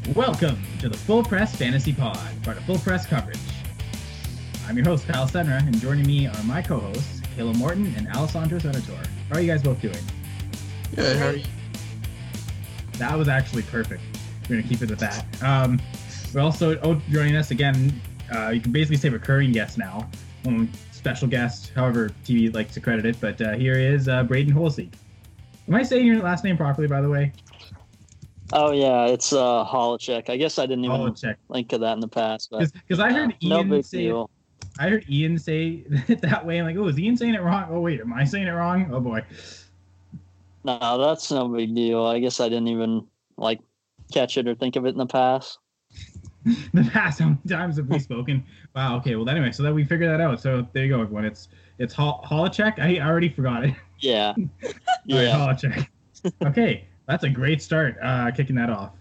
Welcome to the Full Press Fantasy Pod, part of Full Press Coverage. I'm your host, Kyle Senra, and joining me are my co-hosts, Caleb Morton and Alessandro Senator. How are you guys both doing? Good, how are you? That was actually perfect. We're going to keep it at that. We're also joining us again. You can basically say recurring guest now. Special guest, however TV likes to credit it, but here is Braden Holsey. Am I saying your last name properly, by the way? Oh yeah, it's Holocheck. I guess I didn't even link to that in the past, because I heard Ian no big say deal. I heard Ian say it that way. I'm like, oh, is Ian saying it wrong? Oh wait, am I saying it wrong? Oh boy. No, that's no big deal. I guess I didn't even catch it or think of it in the past. The past, how many times have we spoken? Wow. Okay. Well, anyway, so that we figured that out. So there you go, everyone. It's Holocheck. I already forgot it. Yeah. Yeah. Right, Holocheck. Okay. That's a great start, kicking that off.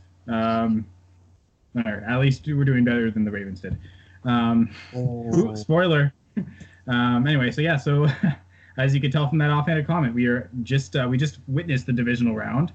At least we're doing better than the Ravens did. Spoiler. Anyway, so yeah, so as you can tell from that offhanded comment, we just witnessed the divisional round.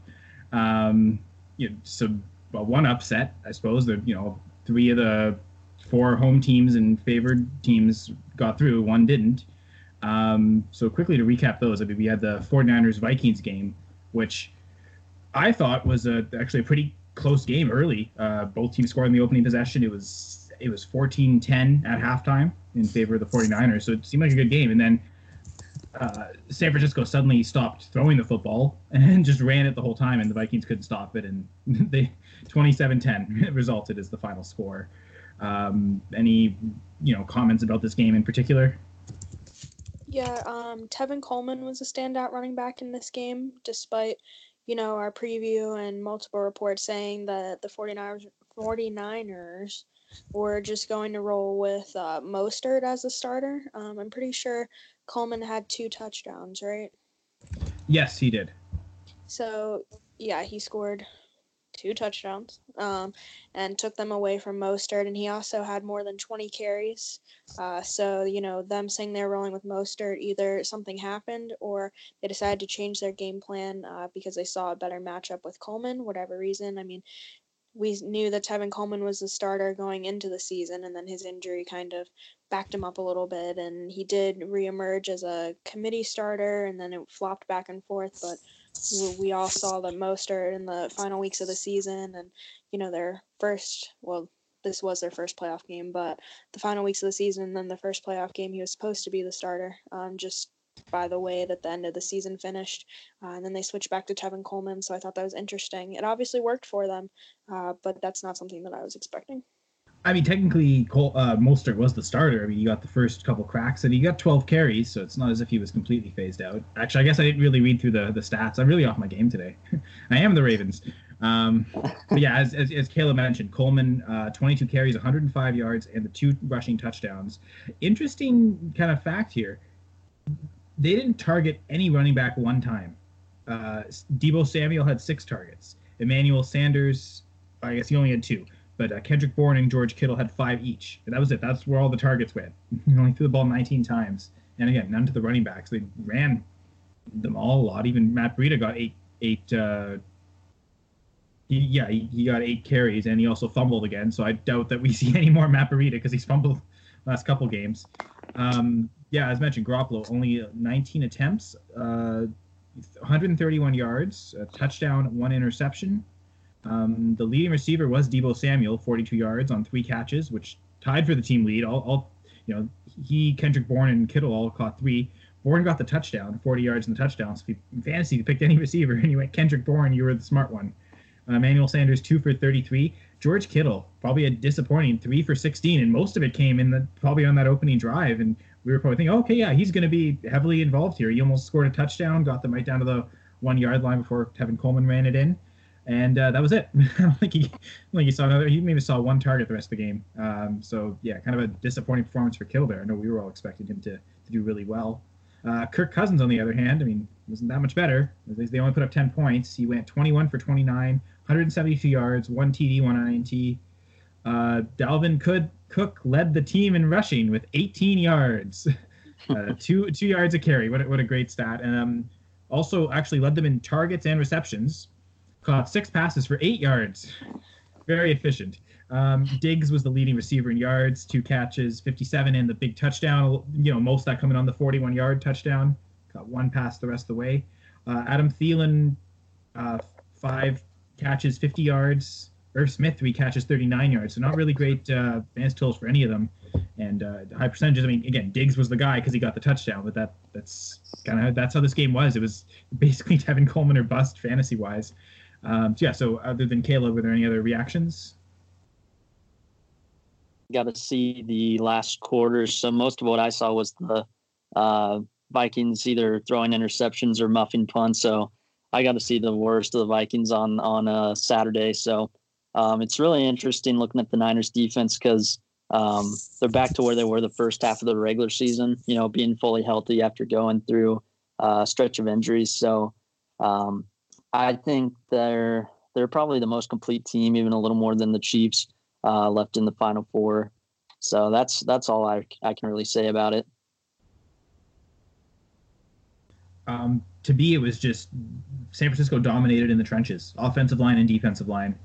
One upset, I suppose. Three of the four home teams and favored teams got through. One didn't. So quickly to recap those, I mean, we had the 49ers-Vikings game, which I thought was actually a pretty close game early. Both teams scored in the opening possession. It was 14-10 at halftime in favor of the 49ers, so it seemed like a good game. And then San Francisco suddenly stopped throwing the football and just ran it the whole time, and the Vikings couldn't stop it, and they 27-10 resulted as the final score. Any comments about this game in particular? Yeah, Tevin Coleman was a standout running back in this game, despite our preview and multiple reports saying that the 49ers were just going to roll with Mostert as a starter. I'm pretty sure Coleman had 2 touchdowns, right? Yes, he did. So, yeah, he scored 2 touchdowns and took them away from Mostert, and he also had more than 20 carries. So, them saying they're rolling with Mostert, either something happened or they decided to change their game plan because they saw a better matchup with Coleman, whatever reason. I mean, we knew that Tevin Coleman was the starter going into the season, and then his injury kind of backed him up a little bit, and he did reemerge as a committee starter, and then it flopped back and forth, but we all saw that Mostert in the final weeks of the season and, this was their first playoff game, but the final weeks of the season and then the first playoff game, he was supposed to be the starter, just by the way that the end of the season finished. And then they switched back to Tevin Coleman, so I thought that was interesting. It obviously worked for them, but that's not something that I was expecting. I mean, technically, Mostert was the starter. I mean, he got the first couple cracks, and he got 12 carries, so it's not as if he was completely phased out. Actually, I guess I didn't really read through the stats. I'm really off my game today. I am the Ravens. But yeah, as Caleb mentioned, Coleman, 22 carries, 105 yards, and the 2 rushing touchdowns. Interesting kind of fact here. They didn't target any running back one time. Deebo Samuel had 6 targets. Emmanuel Sanders, I guess he only had 2. But Kendrick Bourne and George Kittle had 5 each. And that was it. That's where all the targets went. He only threw the ball 19 times. And again, none to the running backs. They ran them all a lot. Even Matt Breida got 8 he got 8 carries, and he also fumbled again. So I doubt that we see any more Matt Breida because he's fumbled last couple games. As mentioned, Garoppolo, only 19 attempts, 131 yards, a touchdown, 1 interception. The leading receiver was Deebo Samuel, 42 yards on 3 catches, which tied for the team lead. Kendrick Bourne, and Kittle all caught 3. Bourne got the touchdown, 40 yards in the touchdown. So if you fantasy, you picked any receiver, and you went Kendrick Bourne, you were the smart one. Emmanuel Sanders, 2 for 33. George Kittle, probably a disappointing 3 for 16, and most of it came probably on that opening drive. And we were probably thinking, okay, yeah, he's going to be heavily involved here. He almost scored a touchdown, got them right down to the 1-yard line before Tevin Coleman ran it in. And that was it. I don't think he saw another. He maybe saw 1 target the rest of the game. So yeah, kind of a disappointing performance for Kittle there. I know we were all expecting him to do really well. Kirk Cousins, on the other hand, I mean, wasn't that much better. They only put up 10 points. He went 21 for 29, 172 yards, 1 TD, 1 INT. Dalvin Cook led the team in rushing with 18 yards, 2 yards a carry. What a great stat. And also actually led them in targets and receptions. Caught 6 passes for 8 yards. Very efficient. Diggs was the leading receiver in yards, 2 catches, 57, and the big touchdown. Most of that coming on the 41-yard touchdown. Got 1 pass the rest of the way. Adam Thielen, 5 catches, 50 yards. Irv Smith, 3 catches, 39 yards. So not really great advance totals for any of them. And high percentages. I mean, again, Diggs was the guy because he got the touchdown. But that's how this game was. It was basically Tevin Coleman or bust fantasy-wise. So other than Caleb, were there any other reactions? Got to see the last quarter. So most of what I saw was the Vikings either throwing interceptions or muffing punts. So I got to see the worst of the Vikings on Saturday. So it's really interesting looking at the Niners defense because they're back to where they were the first half of the regular season, being fully healthy after going through a stretch of injuries. So I think they're probably the most complete team, even a little more than the Chiefs left in the Final Four. So that's all I can really say about it. To me, it was just San Francisco dominated in the trenches, offensive line and defensive line.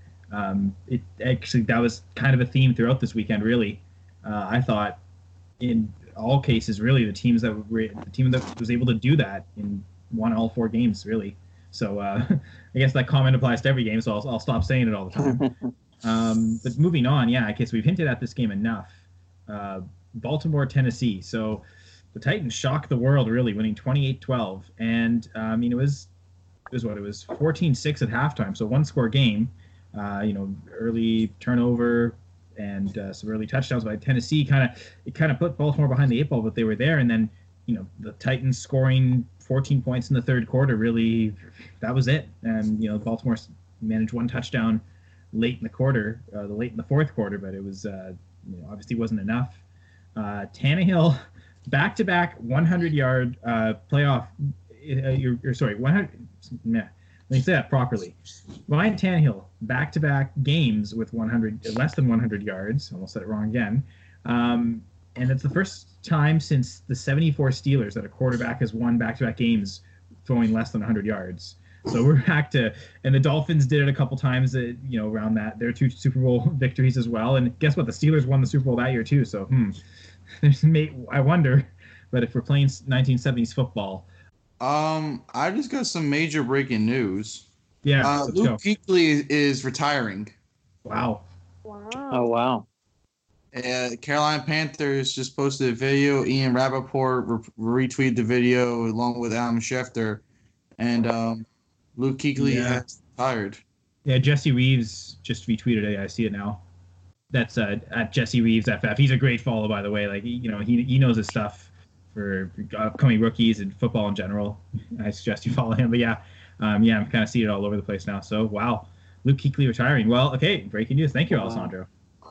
That was kind of a theme throughout this weekend, really. I thought in all cases, really, the team that was able to do that won all 4 games, really. So I guess that comment applies to every game, so I'll stop saying it all the time. But moving on, okay, so we've hinted at this game enough. Baltimore, Tennessee. So the Titans shocked the world, really, winning 28-12. And, it was 14-6 at halftime, so 1-score game. Early turnover and some early touchdowns by Tennessee. It kind of put Baltimore behind the 8 ball, but they were there. And then, the Titans scoring 14 points in the third quarter, really, that was it. And, Baltimore managed 1 touchdown late in the quarter, late in the fourth quarter, but it was, obviously wasn't enough. Tannehill, back-to-back 100-yard playoff, 100, let me say that properly. Ryan Tannehill, back-to-back games with less than 100 yards. Almost said it wrong again. And it's the first time since the 74 Steelers that a quarterback has won back-to-back games throwing less than 100 yards. So we're back to, and the Dolphins did it a couple times, around that. Their 2 Super Bowl victories as well. And guess what? The Steelers won the Super Bowl that year too. So, I wonder. But if we're playing 1970s football. I just got some major breaking news. Yeah. Luke Kuechly is retiring. Wow. Oh, wow. Carolina Panthers just posted a video. Ian Rappaport retweeted the video along with Adam Schefter. And Luke Kuechly has retired. Yeah, Jesse Reeves just retweeted it. I see it now. That's at Jesse Reeves FF. He's a great follow, by the way. Like, he knows his stuff for upcoming rookies and football in general. I suggest you follow him. But I'm kind of seeing it all over the place now. So, wow. Luke Kuechly retiring. Well, okay, breaking news. Thank you, Alessandro.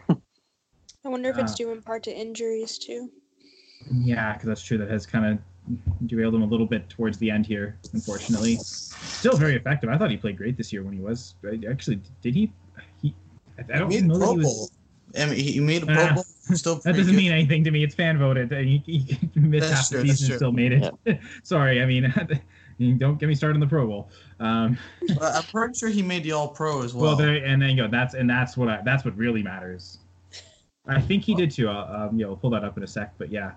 I wonder if it's due in part to injuries, too. Yeah, because that's true. That has kind of derailed him a little bit towards the end here, unfortunately. Still very effective. I thought he played great this year when he was. Actually, did he? I don't know that he was. I mean, he made a Pro Bowl. Still that doesn't mean anything to me. It's fan voted. He missed half the season and still made it. Yeah. Sorry, I mean, don't get me started on the Pro Bowl. I'm pretty sure he made the All Pro as well. Well, and then you go. That's what really matters. I think he did too. We'll pull that up in a sec. But yeah.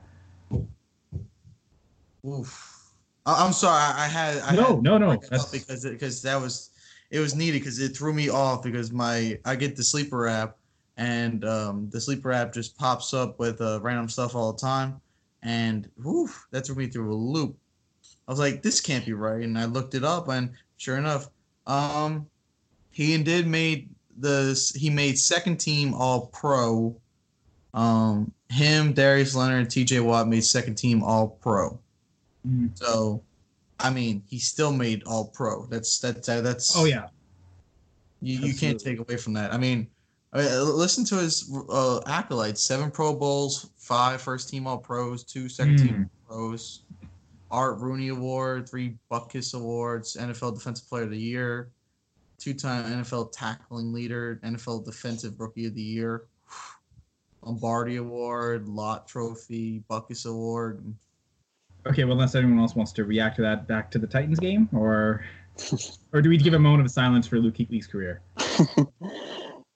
Oof. I'm sorry. I had no. Because it was needed because it threw me off because I get the Sleeper app. And the Sleeper app just pops up with random stuff all the time. And that threw me through a loop. I was like, this can't be right. And I looked it up, and sure enough, he made second team All Pro. Him, Darius Leonard, TJ Watt made second team All Pro. So, I mean, he still made All Pro. That's oh yeah. You can't take away from that. I mean, listen to his accolades: 7 Pro Bowls, 5 first-team All-Pros, 2 second-team Pros, Art Rooney Award, 3 Butkus Awards, NFL Defensive Player of the Year, 2-time NFL Tackling Leader, NFL Defensive Rookie of the Year, Lombardi Award, Lott Trophy, Butkus Award. Okay, well, unless anyone else wants to react to that, back to the Titans game, or do we give a moment of silence for Luke Kuechly's career?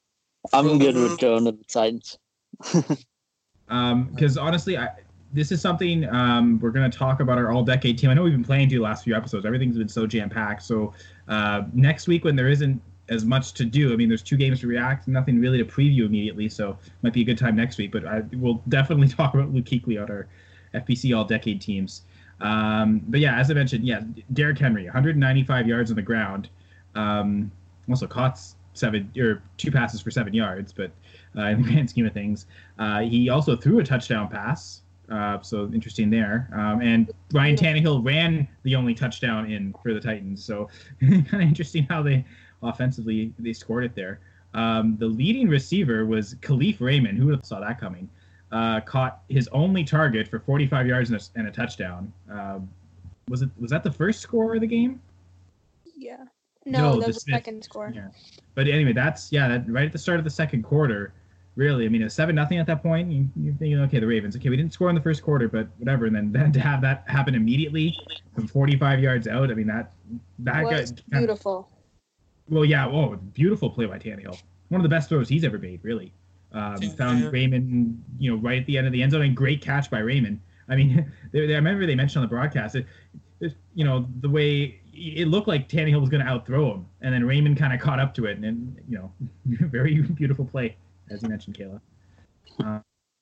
I'm good with going to the Titans. Because honestly, this is something we're going to talk about our all-decade team. I know we've been playing to the last few episodes. Everything's been so jam-packed. So next week, when there isn't as much to do, I mean, there's 2 games to react, nothing really to preview immediately. So it might be a good time next week. But we'll definitely talk about Luke Kuechly on our FPC all-decade teams. But yeah, as I mentioned, Derrick Henry, 195 yards on the ground. Also caught 2 passes for 7 yards, but in the grand scheme of things, he also threw a touchdown pass. So interesting there. And Ryan Tannehill ran the only touchdown in for the Titans. So kind of interesting how they offensively they scored it there. The leading receiver was Khalif Raymond. Who would have saw that coming? Caught his only target for 45 yards and a touchdown. Was that the first score of the game? Yeah. No, that was the second score. Yeah. But anyway, that right at the start of the second quarter. Really, I mean, it was 7-0 at that point. You're thinking, okay, the Ravens. Okay, we didn't score in the first quarter, but whatever. And then to have that happen immediately from 45 yards out, I mean, that was beautiful. Well, yeah, beautiful play by Tannehill. One of the best throws he's ever made, really. Found Raymond, right at the end of the end zone, and great catch by Raymond. I mean, I remember they mentioned on the broadcast, the way it looked like Tannehill was going to outthrow him, and then Raymond kind of caught up to it, and very beautiful play. As you mentioned, Kayla.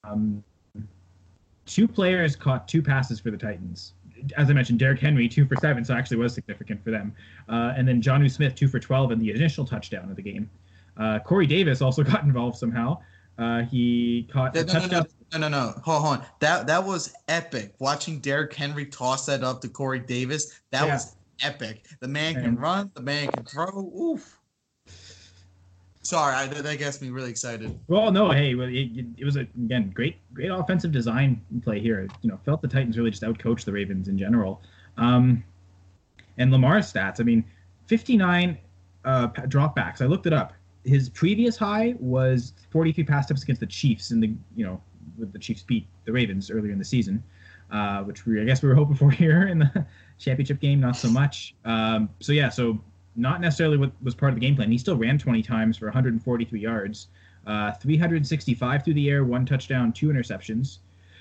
2 players caught 2 passes for the Titans. As I mentioned, Derrick Henry, 2 for 7, so actually was significant for them. And then Jonnu Smith, 2 for 12 in the initial touchdown of the game. Corey Davis also got involved somehow. He caught a touchdown. No. Hold on. That was epic. Watching Derrick Henry toss that up to Corey Davis, that was epic. The man can run. The man can throw. Oof. Sorry, that gets me really excited. Well, no, hey, it was again great offensive design play here. Felt the Titans really just outcoached the Ravens in general. And Lamar's stats, I mean, 59 dropbacks. I looked it up. His previous high was 43 pass attempts against the Chiefs with the Chiefs beat the Ravens earlier in the season, which I guess we were hoping for here in the championship game. Not so much. So not necessarily what was part of the game plan. He still ran 20 times for 143 yards, 365 through the air, 1 touchdown, 2 interceptions.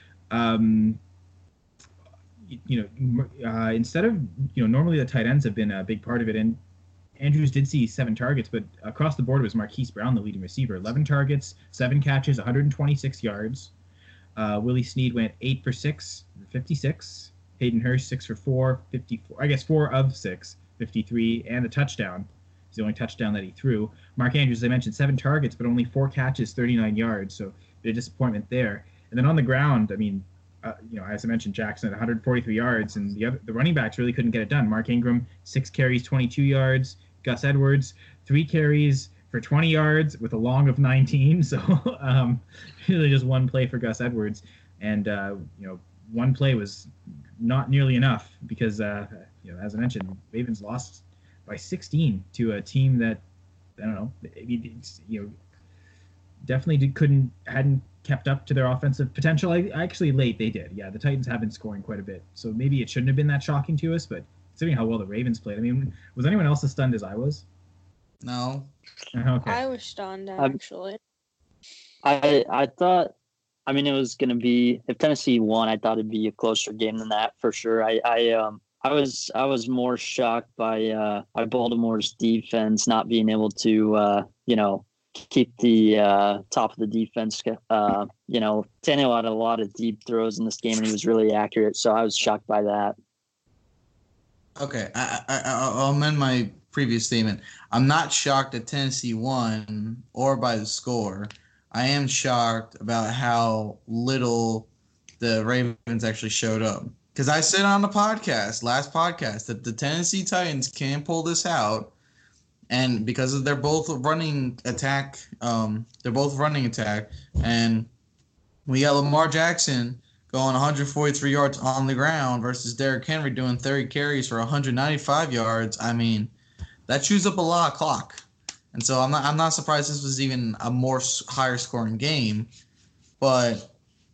Instead of, normally the tight ends have been a big part of it. And Andrews did see 7 targets, but across the board it was Marquise Brown, the leading receiver. 11 targets, 7 catches, 126 yards. Willie Snead went 8 for 6, 56. Hayden Hurst, 6 for 4, 54. I guess 4 of 6. 53, and a touchdown. It's the only touchdown that he threw. Mark Andrews, as I mentioned, 7 targets, but only 4 catches, 39 yards. So a bit of disappointment there. And then on the ground, I mean, as I mentioned, Jackson at 143 yards, and the running backs really couldn't get it done. Mark Ingram, 6 carries, 22 yards. Gus Edwards, 3 carries for 20 yards with a long of 19. So really just 1 play for Gus Edwards. And, 1 play was not nearly enough because, as I mentioned, Ravens lost by 16 to a team that, I don't know, definitely hadn't kept up to their offensive potential. Actually, late they did. Yeah, the Titans have been scoring quite a bit. So maybe it shouldn't have been that shocking to us, but considering how well the Ravens played, I mean, was anyone else as stunned as I was? No. Okay. I was stunned, actually. I thought, it was going to be, if Tennessee won, I thought it'd be a closer game than that for sure. I was more shocked by Baltimore's defense not being able to keep the top of the defense. Tannehill had a lot of deep throws in this game, and he was really accurate. So I was shocked by that. Okay, I'll amend my previous statement. I'm not shocked that Tennessee won or by the score. I am shocked about how little the Ravens actually showed up. Because I said on the last podcast, that the Tennessee Titans can pull this out, and because they're both running attack, and we got Lamar Jackson going 143 yards on the ground versus Derrick Henry doing 30 carries for 195 yards. I mean, that chews up a lot of clock, and so I'm not surprised this was even a more higher scoring game, but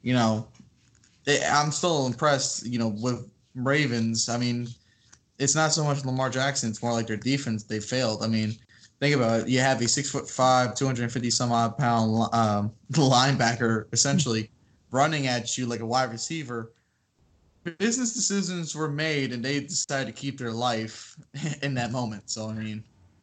I'm still impressed, with Ravens. I mean, it's not so much Lamar Jackson. It's more like their defense. They failed. I mean, think about it. You have a 6'5", 250 some odd pound linebacker essentially running at you like a wide receiver. Business decisions were made, and they decided to keep their life in that moment. So I mean,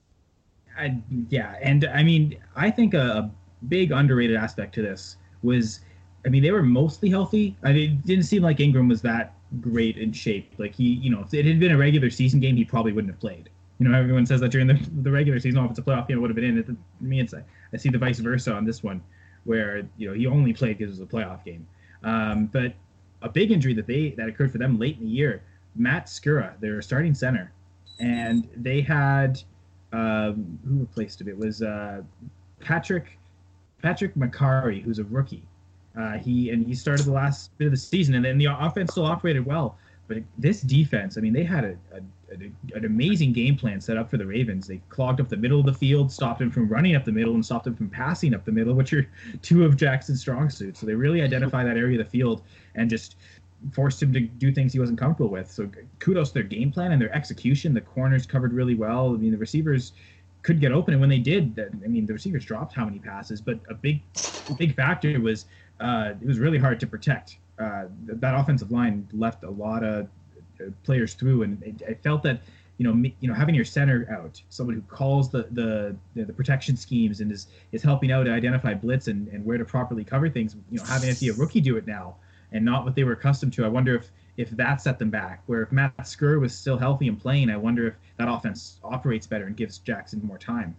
I think a big underrated aspect to this was, they were mostly healthy. It didn't seem like Ingram was that great in shape. Like if it had been a regular season game, he probably wouldn't have played. Everyone says that during the regular season, if it's a playoff game, it would have been in. To me, I see the vice versa on this one, where he only played because it was a playoff game. But a big injury that occurred for them late in the year, Matt Skura, their starting center, and they had who replaced him? It was Patrick Macari, who's a rookie. He started the last bit of the season, and then the offense still operated well. But this defense, they had an amazing game plan set up for the Ravens. They clogged up the middle of the field, stopped him from running up the middle, and stopped him from passing up the middle, which are two of Jackson's strong suits. So they really identified that area of the field and just forced him to do things he wasn't comfortable with. So kudos to their game plan and their execution. The corners covered really well. The receivers could get open, and when they did, the receivers dropped how many passes. But a big factor was it was really hard to protect. That offensive line left a lot of players through, and I felt that having your center out, someone who calls the protection schemes and is helping out to identify blitz and where to properly cover things. Having it be a rookie do it now and not what they were accustomed to. I wonder if that set them back. Where if Matt Skura was still healthy and playing, I wonder if that offense operates better and gives Jackson more time.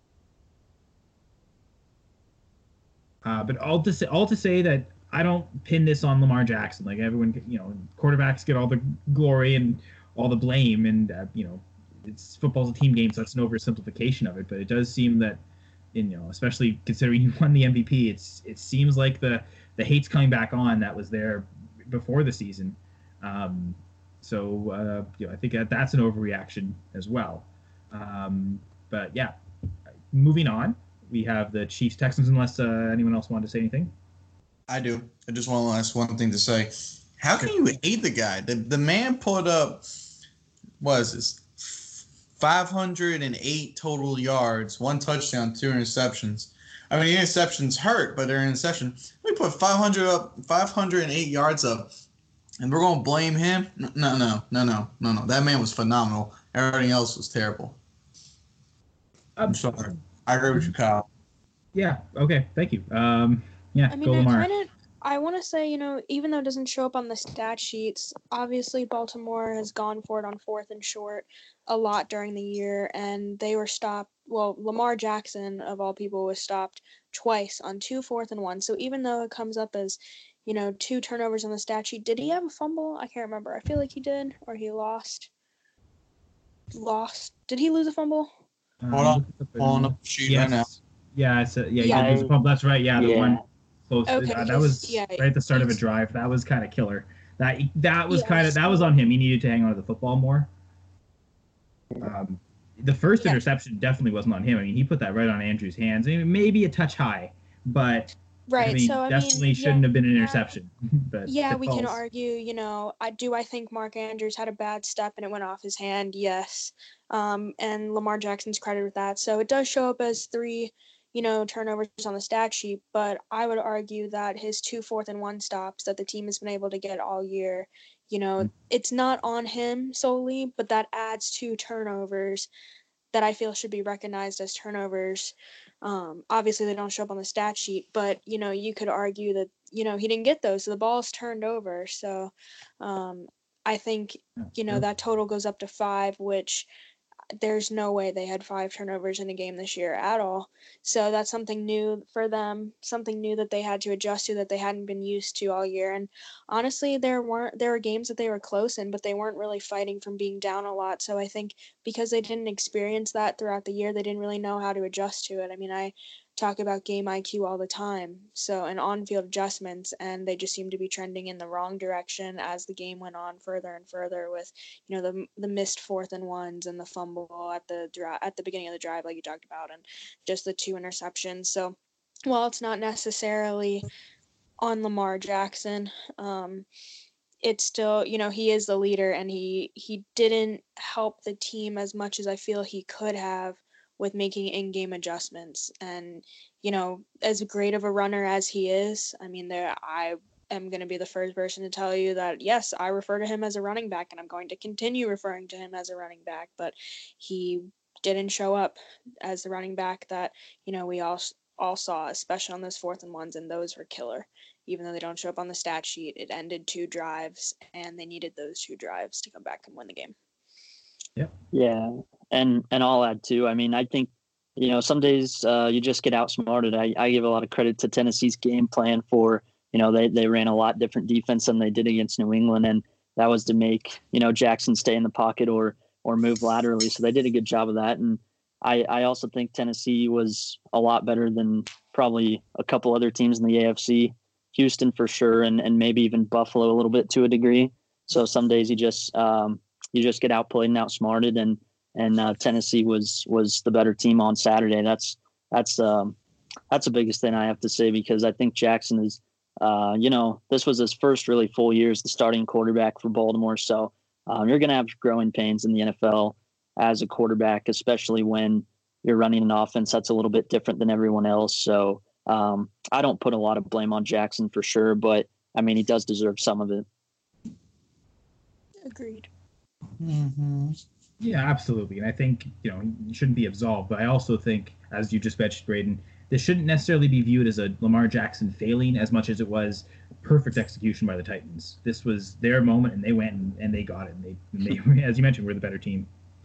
But all to say that I don't pin this on Lamar Jackson. Like everyone, quarterbacks get all the glory and all the blame, and it's football's a team game, so that's an oversimplification of it. But it does seem that, especially considering you won the MVP, it seems like the hate's coming back on that was there before the season. I think that's an overreaction as well. But yeah, moving on, we have the Chiefs Texans. Unless anyone else wanted to say anything. I do. I just want to ask one thing to say. How can you hate the guy? The man put up, what is this, 508 total yards, 1 touchdown, 2 interceptions. The interceptions hurt, but they're an interception. We put 508 yards up, and we're going to blame him? No. That man was phenomenal. Everything else was terrible. I'm sorry. I agree with you, Kyle. Yeah. Okay. Thank you. Go Lamar. I want to say, even though it doesn't show up on the stat sheets, obviously Baltimore has gone for it on 4th and short a lot during the year, and they were stopped. Well, Lamar Jackson, of all people, was stopped twice on 2 4th and 1. So even though it comes up as, 2 turnovers on the stat sheet, did he have a fumble? I can't remember. I feel like he did, or he lost. Did he lose a fumble? Hold on up the sheet right now. Yeah, he did lose a fumble. That's right. Yeah, the one. Close. Okay, that was right at the start of a drive. That was kind of killer. That was on him. He needed to hang on to the football more. The first interception definitely wasn't on him. He put that right on Andrew's hands. Maybe a touch high, but right. Definitely shouldn't have been an interception. But we can argue. I think Mark Andrews had a bad step and it went off his hand. Yes, and Lamar Jackson's credit with that. So it does show up as 3. Turnovers on the stat sheet, but I would argue that his 2 4th and 1 stops that the team has been able to get all year, it's not on him solely, but that adds 2 turnovers that I feel should be recognized as turnovers. Obviously they don't show up on the stat sheet, but you could argue that he didn't get those, so the ball's turned over. So I think that total goes up to 5, which there's no way they had 5 turnovers in a game this year at all. So that's something new for them, something new that they had to adjust to that they hadn't been used to all year. And honestly, there were games that they were close in, but they weren't really fighting from being down a lot. So I think because they didn't experience that throughout the year, they didn't really know how to adjust to it. I talk about game IQ all the time, and on-field adjustments, and they just seemed to be trending in the wrong direction as the game went on further and further with the missed 4th and 1s and the fumble at the beginning of the drive like you talked about, and just the 2 interceptions. So while it's not necessarily on Lamar Jackson, it's still, he is the leader, and he didn't help the team as much as I feel he could have with making in-game adjustments. And, as great of a runner as he is, I mean, I am going to be the first person to tell you that, yes, I refer to him as a running back, and I'm going to continue referring to him as a running back, but he didn't show up as the running back that, we all saw, especially on those 4th and 1s, and those were killer. Even though they don't show up on the stat sheet, it ended 2 drives, and they needed those 2 drives to come back and win the game. Yep. Yeah, and I'll add too. I mean, I think some days you just get outsmarted. I give a lot of credit to Tennessee's game plan for they ran a lot different defense than they did against New England, and that was to make Jackson stay in the pocket or move laterally. So they did a good job of that, and I also think Tennessee was a lot better than probably a couple other teams in the AFC. Houston for sure, and maybe even Buffalo a little bit to a degree. So some days you just get outplayed and outsmarted, and Tennessee was the better team on Saturday. That's the biggest thing I have to say, because I think Jackson is, this was his first really full year as the starting quarterback for Baltimore. So you're going to have growing pains in the NFL as a quarterback, especially when you're running an offense that's a little bit different than everyone else. So I don't put a lot of blame on Jackson for sure, but I mean, he does deserve some of it. Agreed. Mm-hmm. Yeah, absolutely. And I think, he shouldn't be absolved, but I also think, as you just mentioned, Braden, this shouldn't necessarily be viewed as a Lamar Jackson failing as much as it was perfect execution by the Titans. This was their moment, and they went and they got it. And they as you mentioned, were the better team.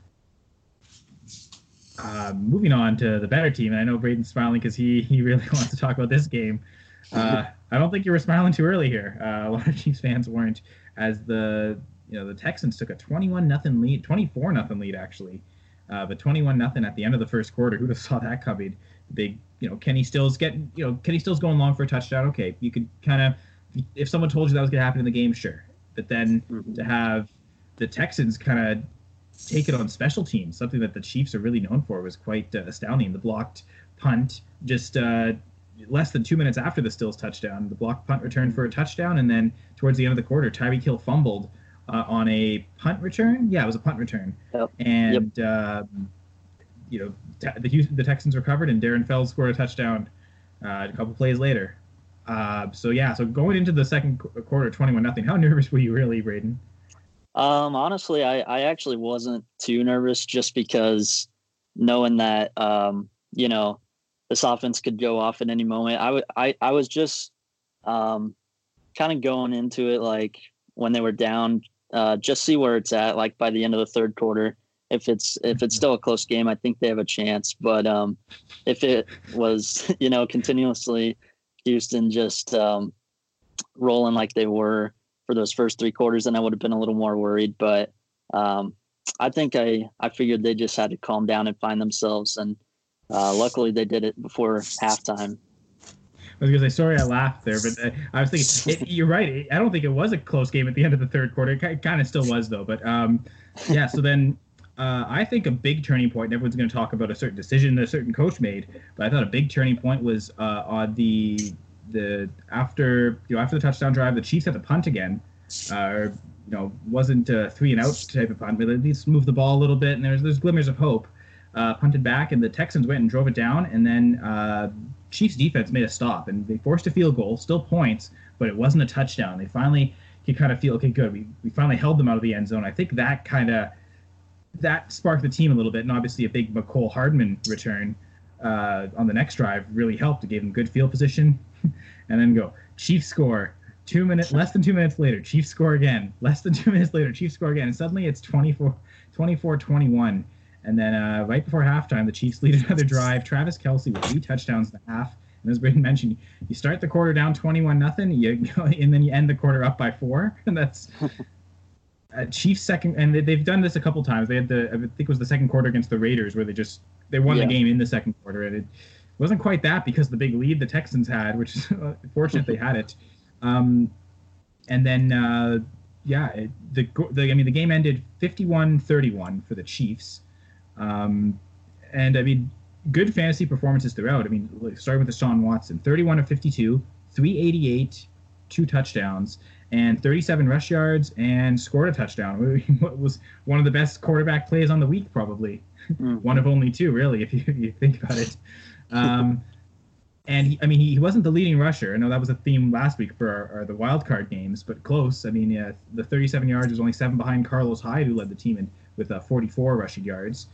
Moving on to the better team, and I know Braden's smiling because he really wants to talk about this game. I don't think you were smiling too early here. A lot of Chiefs fans weren't, as the Texans took a 21-0 lead, 24-0 lead actually, but 21-0 at the end of the first quarter. Who'd have saw that coming? Big, Kenny Stills going long for a touchdown. Okay, you could kind of, if someone told you that was going to happen in the game, sure. But then to have the Texans kind of take it on special teams, something that the Chiefs are really known for, was quite astounding. The blocked punt, just less than 2 minutes after the Stills touchdown, the blocked punt returned for a touchdown, and then towards the end of the quarter, Tyreek Hill fumbled on a punt return. Yeah, it was a punt return. Yep. And the Texans recovered, and Darren Fells scored a touchdown a couple plays later. So going into the second quarter, 21-0. How nervous were you really, Braden? Honestly, I actually wasn't too nervous, just because knowing that, this offense could go off at any moment. I was just kind of going into it like when they were down, just see where it's at. Like by the end of the third quarter, if it's still a close game, I think they have a chance. But if it was, continuously Houston just rolling like they were for those first 3 quarters, then I would have been a little more worried. But I think I figured they just had to calm down and find themselves, and luckily they did it before halftime. I was going to say, sorry I laughed there, but I was thinking, you're right. I don't think it was a close game at the end of the third quarter. It kind of still was, though. But, so then I think a big turning point, and everyone's going to talk about a certain decision that a certain coach made, but I thought a big turning point was on the after the touchdown drive, the Chiefs had to punt again. Wasn't a 3-and-out type of punt, but at least moved the ball a little bit, and there's glimmers of hope. Punted back, and the Texans went and drove it down, and then Chiefs defense made a stop, and they forced a field goal, still points, but it wasn't a touchdown. They finally could kind of feel, okay, good, we finally held them out of the end zone. I think that sparked the team a little bit, and obviously a big McCole Hardman return on the next drive really helped. It gave them good field position, and then Chiefs score. Less than 2 minutes later, Chiefs score again. Less than 2 minutes later, Chiefs score again, and suddenly it's 24-21. And then right before halftime, the Chiefs lead another drive. Travis Kelce with 2 touchdowns and a half. And as Braden mentioned, you start the quarter down 21-0, and then you end the quarter up by 4. And that's Chiefs second. And they've done this a couple times. They had I think it was the second quarter against the Raiders where they won the game in the second quarter. And it wasn't quite that because the big lead the Texans had, which is fortunate they had it. And then the game ended 51-31 for the Chiefs. And I mean, good fantasy performances throughout. I mean, starting with Deshaun Watson, 31 of 52, 388, 2 touchdowns and 37 rush yards and scored a touchdown. What was one of the best quarterback plays on the week, probably. One of only 2, really, if you think about it. And he wasn't the leading rusher. I know that was a theme last week for the wild card games, but close. I mean, the 37 yards was only 7 behind Carlos Hyde, who led the team with 44 rushing yards.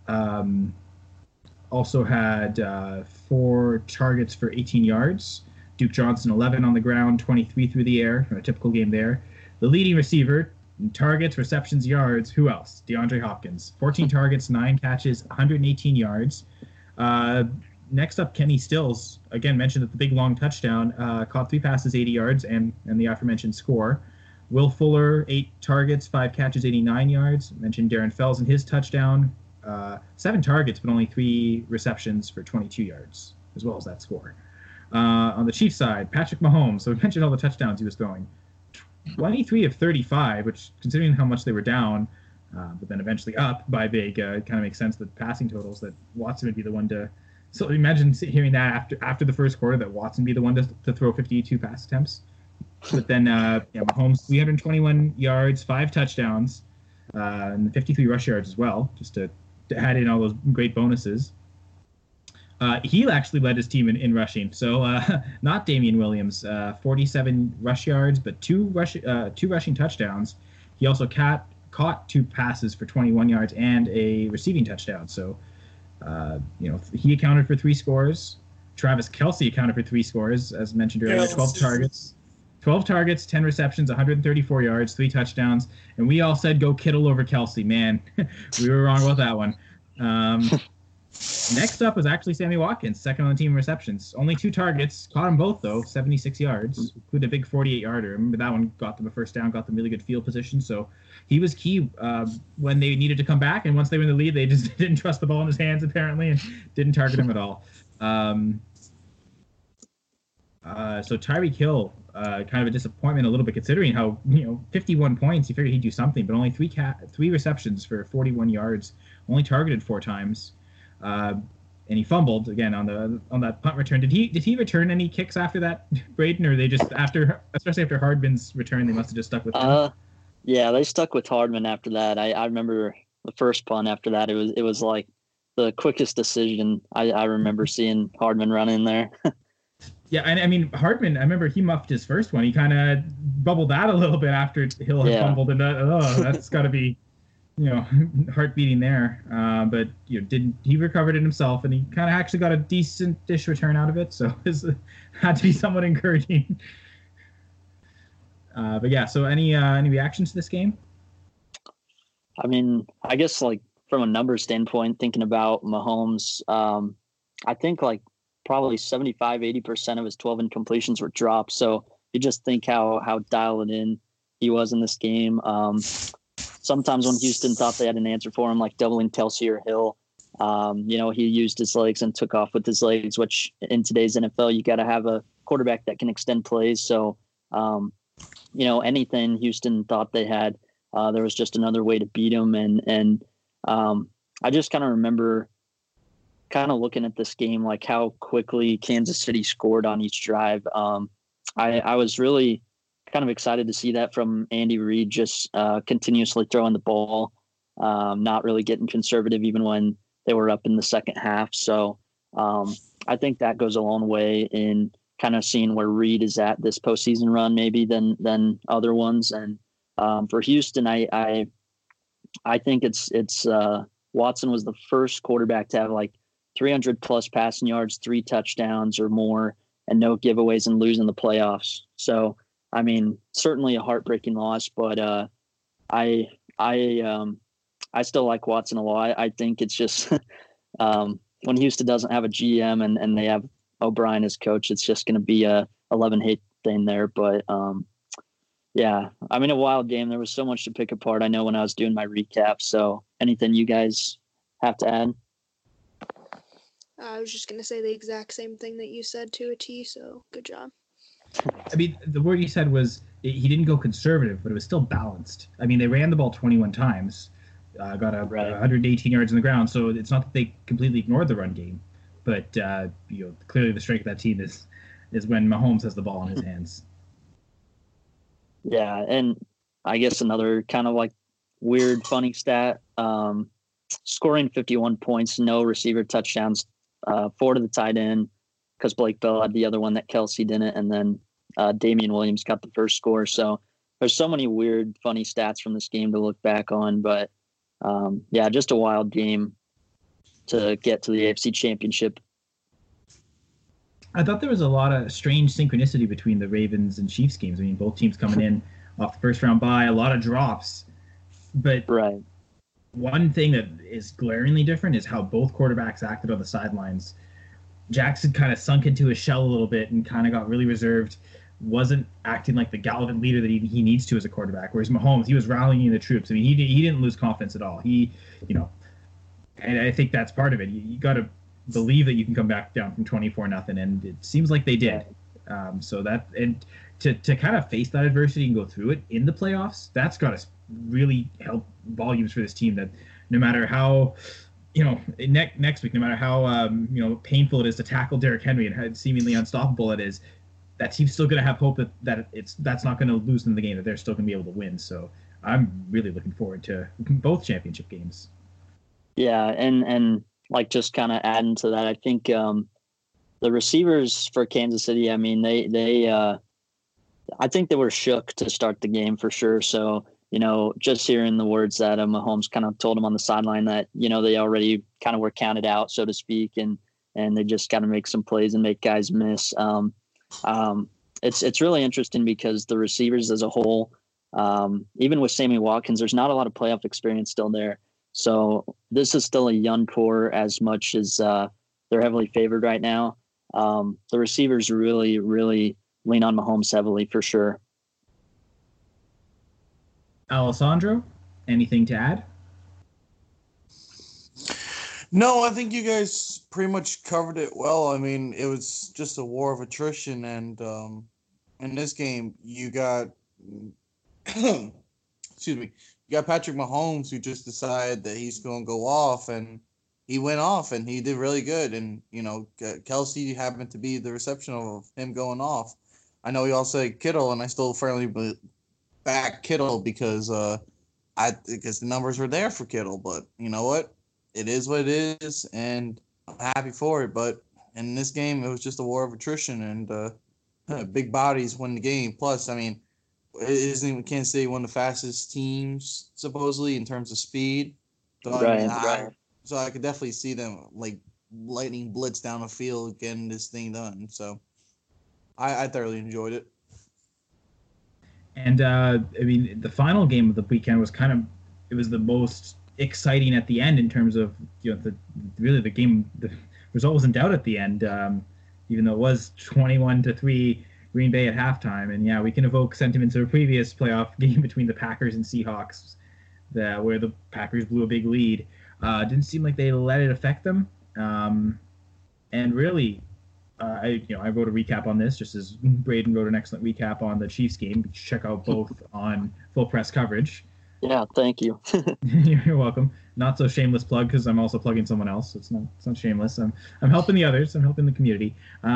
Also had 4 targets for 18 yards. Duke Johnson, 11 on the ground, 23 through the air. A typical game there. The leading receiver, targets, receptions, yards. Who else? DeAndre Hopkins. 14 targets, 9 catches, 118 yards. Next up, Kenny Stills. Again, mentioned that the big long touchdown. Caught 3 passes, 80 yards, and the aforementioned score. Will Fuller, 8 targets, 5 catches, 89 yards. Mentioned Darren Fells and his touchdown. 7 targets, but only 3 receptions for 22 yards, as well as that score. On the Chiefs side, Patrick Mahomes. So we mentioned all the touchdowns he was throwing. 23 of 35, which, considering how much they were down, but then eventually up by big, it kind of makes sense that passing totals that Watson would be the one to. So imagine hearing that after the first quarter that Watson be the one to throw 52 pass attempts. But then Mahomes 321 yards, 5 touchdowns, and 53 rush yards as well, just to add in all those great bonuses. He actually led his team in rushing, so not Damian Williams. 47 rush yards, but 2 rushing touchdowns. He also caught 2 passes for 21 yards and a receiving touchdown. So, he accounted for 3 scores. Travis Kelce accounted for 3 scores, as mentioned earlier. 12 targets, 10 receptions, 134 yards, 3 touchdowns. And we all said go Kittle over Kelce. Man, we were wrong about that one. Next up was actually Sammy Watkins, second on the team in receptions. Only 2 targets, caught them both though, 76 yards, included a big 48-yarder. Remember that one got them a first down, got them really good field position. So he was key when they needed to come back, and once they were in the lead, they just didn't trust the ball in his hands apparently and didn't target him at all. So Tyreek Hill, kind of a disappointment a little bit considering how 51 points. You figured he'd do something, but only 3 receptions for 41 yards, only targeted 4 times. And he fumbled again on that punt return. Did he return any kicks after that, Braden, or they just especially after Hardman's return, they must have just stuck with him? Yeah, they stuck with Hardman after that. I remember the first punt after that. It was like the quickest decision I remember seeing Hardman run in there. Yeah, and I mean Hardman. I remember he muffed his first one. He kind of bubbled out a little bit after Hill had fumbled, and that's got to be. Heart beating there, but he recovered it himself, and he kind of actually got a decent-ish return out of it, so it had to be somewhat encouraging. But yeah, so any reactions to this game? I mean, I guess like from a numbers standpoint, thinking about Mahomes, I think like probably 75-80% of his 12 incompletions were dropped. So you just think how dialed in he was in this game. Sometimes when Houston thought they had an answer for him, like doubling Kelce or Hill, he used his legs and took off with his legs, which in today's NFL, you got to have a quarterback that can extend plays. So, anything Houston thought they had, there was just another way to beat him. And I just kind of remember kind of looking at this game, like how quickly Kansas City scored on each drive. I was really kind of excited to see that from Andy Reid, just continuously throwing the ball, not really getting conservative even when they were up in the second half. So I think that goes a long way in kind of seeing where Reid is at this postseason run, maybe than other ones. And for Houston, I think it's Watson was the first quarterback to have like 300 plus passing yards, 3 touchdowns or more, and no giveaways and losing the playoffs. So I mean, certainly a heartbreaking loss, but I still like Watson a lot. I think it's just when Houston doesn't have a GM and they have O'Brien as coach, it's just going to be a 11-hate thing there. But yeah, I mean, a wild game. There was so much to pick apart. I know when I was doing my recap. So anything you guys have to add? I was just going to say the exact same thing that you said to a T. So good job. I mean, the word you said was he didn't go conservative, but it was still balanced. I mean, they ran the ball 21 times, got 118 yards on the ground, so it's not that they completely ignored the run game, but clearly the strength of that team is when Mahomes has the ball in his hands. Yeah, and I guess another kind of like weird, funny stat. Scoring 51 points, no receiver touchdowns, 4 to the tight end because Blake Bell had the other one that Kelsey didn't, and then Damian Williams got the first score. So there's so many weird, funny stats from this game to look back on. But yeah, just a wild game to get to the AFC Championship. I thought there was a lot of strange synchronicity between the Ravens and Chiefs games. I mean, both teams coming in off the first round bye, a lot of drops. But right. One thing that is glaringly different is how both quarterbacks acted on the sidelines. Jackson kind of sunk into his shell a little bit and kind of got really reserved, wasn't acting like the gallant leader that he needs to as a quarterback. Whereas Mahomes, he was rallying the troops. I mean, he didn't lose confidence at all. And I think that's part of it. You got to believe that you can come back down from 24-0, and it seems like they did. So that, and to kind of face that adversity and go through it in the playoffs, that's got to really help volumes for this team. That no matter how, next week, no matter how painful it is to tackle Derrick Henry and how seemingly unstoppable it is, that team's still going to have hope that that's not going to lose them the game, that they're still going to be able to win. So I'm really looking forward to both championship games. Yeah, and like just kind of adding to that, I think the receivers for Kansas City, I mean, they I think they were shook to start the game for sure. So, just hearing the words that Mahomes kind of told them on the sideline that, they already kind of were counted out, so to speak, and they just got to make some plays and make guys miss. It's really interesting because the receivers as a whole, even with Sammy Watkins, there's not a lot of playoff experience still there. So this is still a young core as much as they're heavily favored right now. The receivers really, really lean on Mahomes heavily for sure. Alessandro, anything to add? No, I think you guys pretty much covered it well. I mean, it was just a war of attrition, and in this game, you got excuse me. You got Patrick Mahomes, who just decided that he's going to go off, and he went off, and he did really good. And, Kelsey happened to be the reception of him going off. I know he also said Kittle, and I still firmly back Kittle because the numbers were there for Kittle. But you know what? It is what it is, and I'm happy for it. But in this game, it was just a war of attrition, and big bodies win the game. Plus, I mean, isn't Kansas City one of the fastest teams supposedly in terms of speed? So, right. So I could definitely see them like lightning blitz down the field getting this thing done. So I thoroughly enjoyed it. And I mean, the final game of the weekend was it was the most exciting at the end in terms of the game. The result was in doubt at the end, even though it was 21-3. Green Bay at halftime, and yeah, we can evoke sentiments of a previous playoff game between the Packers and Seahawks, where the Packers blew a big lead. Didn't seem like they let it affect them, and really, I wrote a recap on this just as Braden wrote an excellent recap on the Chiefs game. Check out both on full press coverage. Yeah, thank you. You're welcome. Not so shameless plug because I'm also plugging someone else. So it's not shameless. I'm helping the others. I'm helping the community.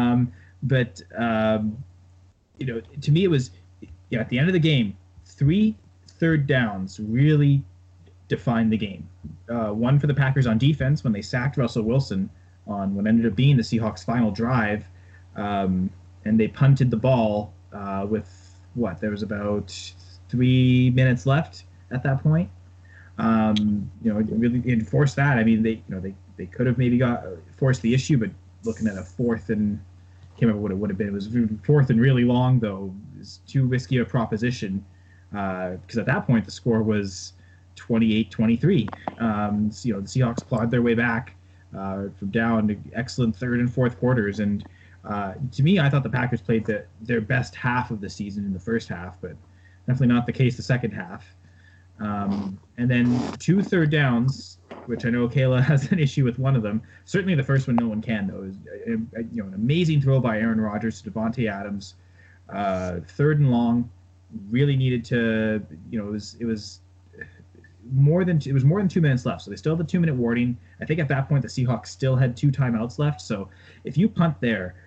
To me, it was, at the end of the game, 3 third downs really defined the game. One for the Packers on defense when they sacked Russell Wilson on what ended up being the Seahawks' final drive, and they punted the ball with there was about 3 minutes left at that point. It really enforced that. I mean, they could have maybe forced the issue, but looking at a fourth and can't remember what it would have been. It was fourth and really long, though. It was too risky a proposition because at that point the score was 28-23. The Seahawks clawed their way back from down to excellent third and fourth quarters. And to me, I thought the Packers played their best half of the season in the first half, but definitely not the case the second half. And then 2 third downs, which I know Kayla has an issue with one of them. Certainly the first one no one can, though. It was an amazing throw by Aaron Rodgers to Devontae Adams. 3rd and long, really needed to, it was more than 2 minutes left. So they still had the 2-minute warning. I think at that point the Seahawks still had 2 timeouts left. So if you punt there,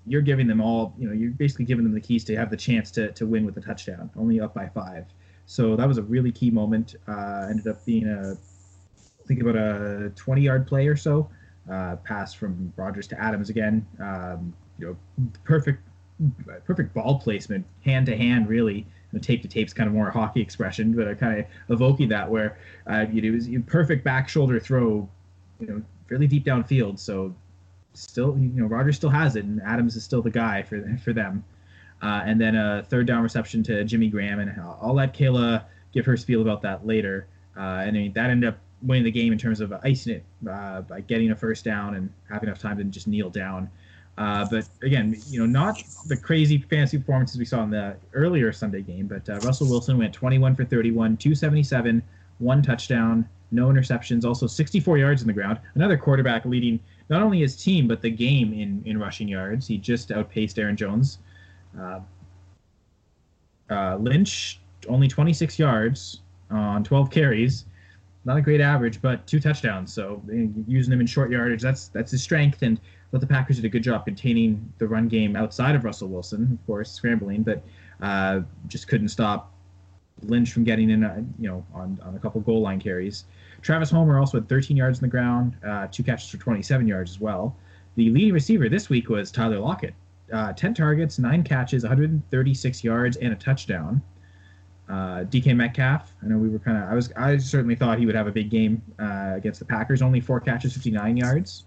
you're giving them all, you're basically giving them the keys to have the chance to win with a touchdown, only up by 5. So that was a really key moment. Ended up being I think about a 20-yard play or so. Pass from Rogers to Adams again. Perfect ball placement, hand to hand, really. Tape to tape's kind of more a hockey expression, but I kind of evoking that where it was a perfect back shoulder throw, fairly deep downfield. So still, Rogers still has it, and Adams is still the guy for them. And then a third down reception to Jimmy Graham, and I'll let Kayla give her spiel about that later. And that ended up winning the game in terms of icing it by getting a first down and having enough time to just kneel down. But again, not the crazy fantasy performances we saw in the earlier Sunday game, but Russell Wilson went 21 for 31, 277, 1 touchdown, no interceptions, also 64 yards on the ground. Another quarterback leading not only his team, but the game in rushing yards. He just outpaced Aaron Jones. Lynch, only 26 yards on 12 carries. Not a great average, but 2 touchdowns. So using him in short yardage, that's his strength. And but the Packers did a good job containing the run game outside of Russell Wilson, of course, scrambling, but just couldn't stop Lynch from getting in, on a couple goal line carries. Travis Homer also had 13 yards on the ground, 2 catches for 27 yards as well. The leading receiver this week was Tyler Lockett. 10 targets, 9 catches, 136 yards, and a touchdown. DK Metcalf, I know we were I certainly thought he would have a big game against the Packers. Only 4 catches, 59 yards.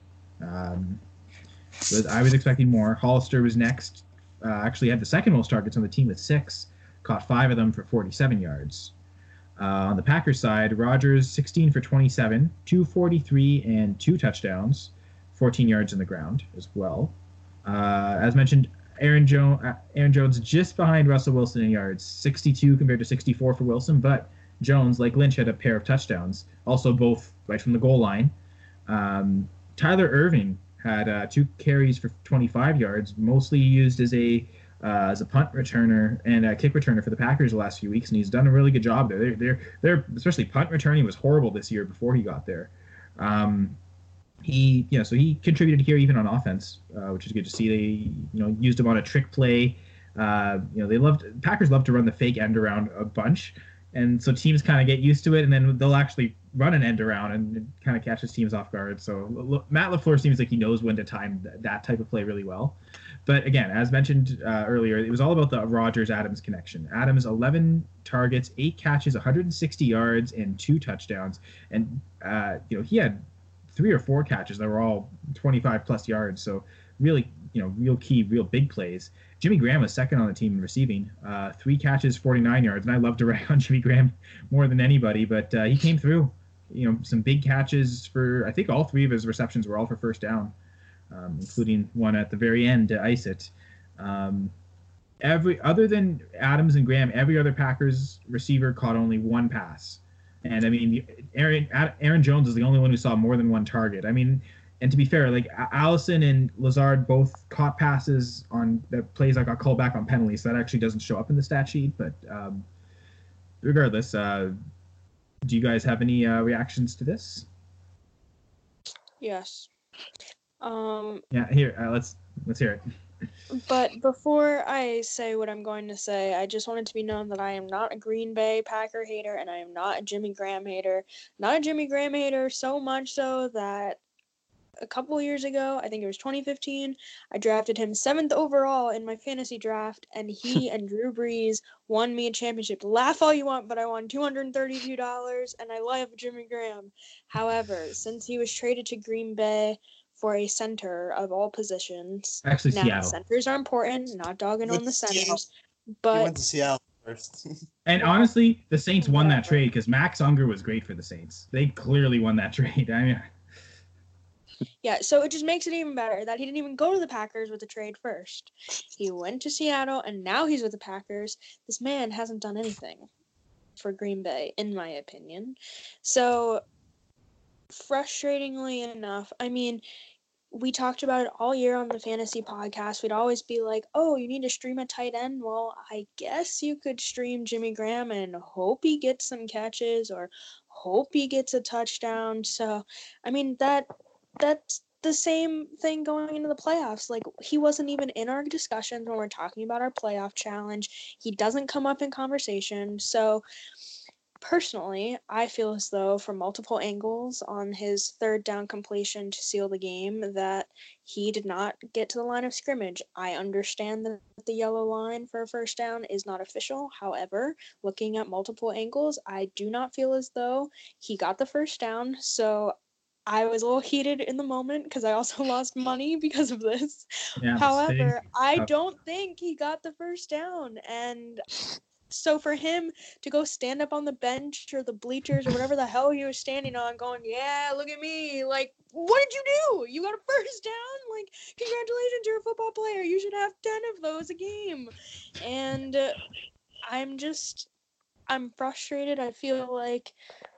I was expecting more. Hollister was next. Actually had the second most targets on the team with 6. Caught 5 of them for 47 yards. On the Packers side, Rodgers 16 for 27, 243 and 2 touchdowns, 14 yards on the ground as well. As mentioned, Aaron Jones just behind Russell Wilson in yards, 62 compared to 64 for Wilson, but Jones, like Lynch, had a pair of touchdowns, also both right from the goal line. Tyler Irving had 2 carries for 25 yards, mostly used as a punt returner and a kick returner for the Packers the last few weeks, and he's done a really good job there. They're especially punt returning was horrible this year before he got there. So he contributed here even on offense, which is good to see. They used him on a trick play. Packers love to run the fake end around a bunch, and so teams kind of get used to it, and then they'll actually run an end around and it kind of catches teams off guard. So Matt LaFleur seems like he knows when to time that type of play really well. But again, as mentioned earlier, it was all about the Rodgers-Adams connection. Adams, 11 targets, 8 catches, 160 yards, and 2 touchdowns. And he had 3 or 4 catches that were all 25-plus yards. So really, real key, real big plays. Jimmy Graham was second on the team in receiving, 3 catches, 49 yards. And I love to rag on Jimmy Graham more than anybody, but he came through. Some big catches for, I think all 3 of his receptions were all for first down, including one at the very end to ice it. Other than Adams and Graham, every other Packers receiver caught only 1 pass. And I mean, Aaron Jones is the only one who saw more than 1 target. I mean, and to be fair, like Allison and Lazard both caught passes on the plays that got called back on penalties. So that actually doesn't show up in the stat sheet. But regardless, do you guys have any reactions to this? Yes. Yeah, here, let's hear it. But before I say what I'm going to say, I just want it to be known that I am not a Green Bay Packer hater, and I am not a Jimmy Graham hater. Not a Jimmy Graham hater so much so that a couple years ago, I think it was 2015, I drafted him 7th overall in my fantasy draft, and he and Drew Brees won me a championship. Laugh all you want, but I won $232, and I love Jimmy Graham. However, since he was traded to Green Bay for a center of all positions. Actually, now, Seattle. Centers are important, not dogging on the centers. But he went to Seattle first. And honestly, the Saints won that trade because Max Unger was great for the Saints. They clearly won that trade. I mean, yeah, so it just makes it even better that he didn't even go to the Packers with the trade first. He went to Seattle, and now he's with the Packers. This man hasn't done anything for Green Bay, in my opinion. So, frustratingly enough, I mean, we talked about it all year on the fantasy podcast. We'd always be like, oh, you need to stream a tight end? Well, I guess you could stream Jimmy Graham and hope he gets some catches or hope he gets a touchdown. So, I mean, that's the same thing going into the playoffs. Like, he wasn't even in our discussions when we're talking about our playoff challenge. He doesn't come up in conversation. So personally, I feel as though from multiple angles on his third down completion to seal the game that he did not get to the line of scrimmage. I understand that the yellow line for a first down is not official. However, looking at multiple angles, I do not feel as though he got the first down. So I was a little heated in the moment because I also lost money because of this. Yeah, However, I tough. don't think he got the first down. And so for him to go stand up on the bench or the bleachers or whatever the hell he was standing on going, yeah, look at me. Like, what did you do? You got a first down? Like, congratulations, you're a football player. You should have 10 of those a game. And I'm frustrated. I feel like,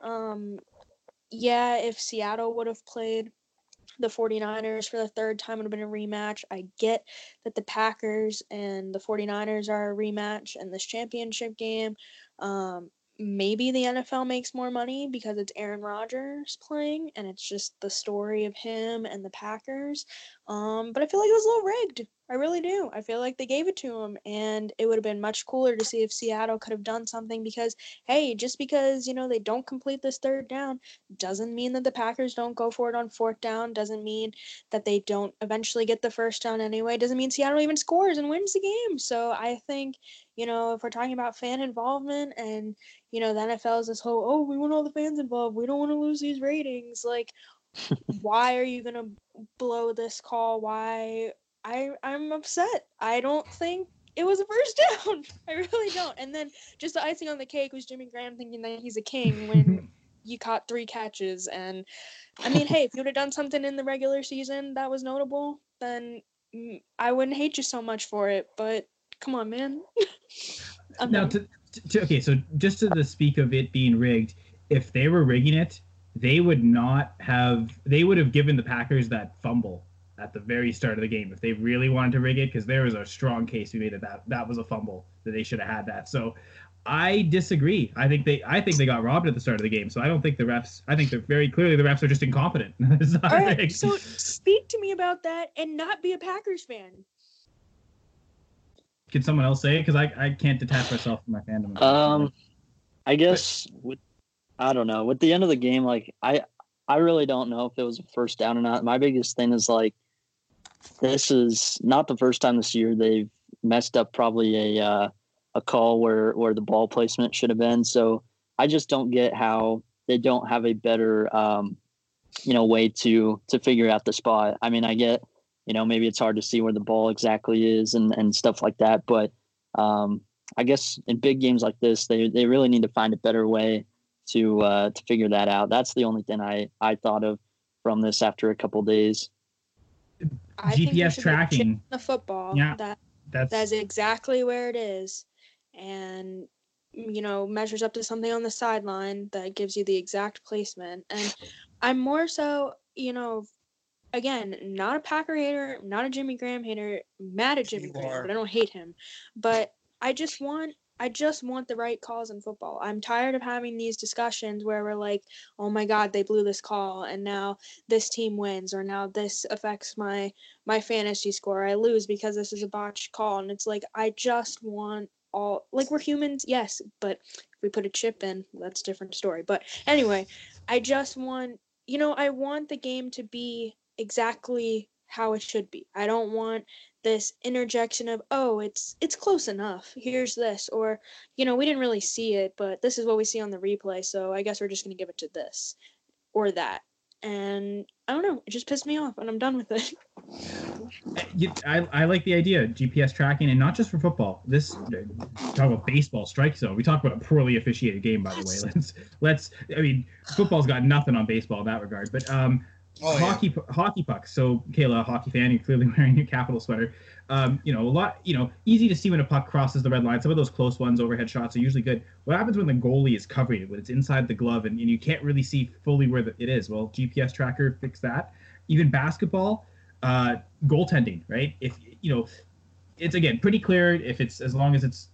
yeah, if Seattle would have played the 49ers for the third time, it would have been a rematch. I get that the Packers and the 49ers are a rematch in this championship game. Maybe the NFL makes more money because it's Aaron Rodgers playing and it's just the story of him and the Packers. But I feel like it was a little rigged. I really do. I feel like they gave it to him, and it would have been much cooler to see if Seattle could have done something because, hey, just because, they don't complete this third down doesn't mean that the Packers don't go for it on fourth down, doesn't mean that they don't eventually get the first down anyway, doesn't mean Seattle even scores and wins the game. So I think, if we're talking about fan involvement and, the NFL is this whole, oh, we want all the fans involved, we don't want to lose these ratings. Like, why are you going to blow this call? Why? I'm upset. I don't think it was a first down. I really don't. And then just the icing on the cake was Jimmy Graham thinking that he's a king when you caught 3 catches. And, I mean, hey, if you would have done something in the regular season that was notable, then I wouldn't hate you so much for it. But come on, man. Now, okay, so just to the speak of it being rigged, if they were rigging it, they would have given the Packers that fumble at the very start of the game if they really wanted to rig it, because there was a strong case we made that was a fumble, that they should have had that. So I disagree. I think they got robbed at the start of the game. So I don't think the refs. I think they're very clearly the refs are just incompetent. All right, so speak to me about that and not be a Packers fan. Can someone else say it? Because I can't detach myself from my fandom. I guess I don't know. With the end of the game, like I really don't know if it was a first down or not. My biggest thing is like, this is not the first time this year they've messed up probably a call where the ball placement should have been. So I just don't get how they don't have a better way to figure out the spot. I mean, I get, maybe it's hard to see where the ball exactly is and stuff like that. But I guess in big games like this, they really need to find a better way to figure that out. That's the only thing I thought of from this after a couple days. I GPS tracking the football. Yeah, that's exactly where it is, and measures up to something on the sideline that gives you the exact placement. And I'm more so, again, not a Packer hater, not a Jimmy Graham hater, mad at Jimmy Graham, but I don't hate him. But I just want the right calls in football. I'm tired of having these discussions where we're like, oh my God, they blew this call and now this team wins, or now this affects my fantasy score. I lose because this is a botched call. And it's like, I just want all, like, we're humans, yes, but if we put a chip in, that's a different story. But anyway, I just want, I want the game to be exactly how it should be. I don't want this interjection of, oh, it's close enough, here's this, or we didn't really see it, but this is what we see on the replay, so I guess we're just going to give it to this or that. And I don't know, it just pissed me off and I'm done with it. I like the idea of GPS tracking, and not just for football. This talk about baseball strike zone. We talk about a poorly officiated game, by the way. Let's I mean, football's got nothing on baseball in that regard, but hockey pucks. So Kayla, a hockey fan, you're clearly wearing your Capital sweater. A lot, easy to see when a puck crosses the red line. Some of those close ones, overhead shots, are usually good. What happens when the goalie is covering it, when it's inside the glove and you can't really see fully where it is? Well, GPS tracker fix that. Even basketball, goaltending, right? If it's again pretty clear if it's, as long as it's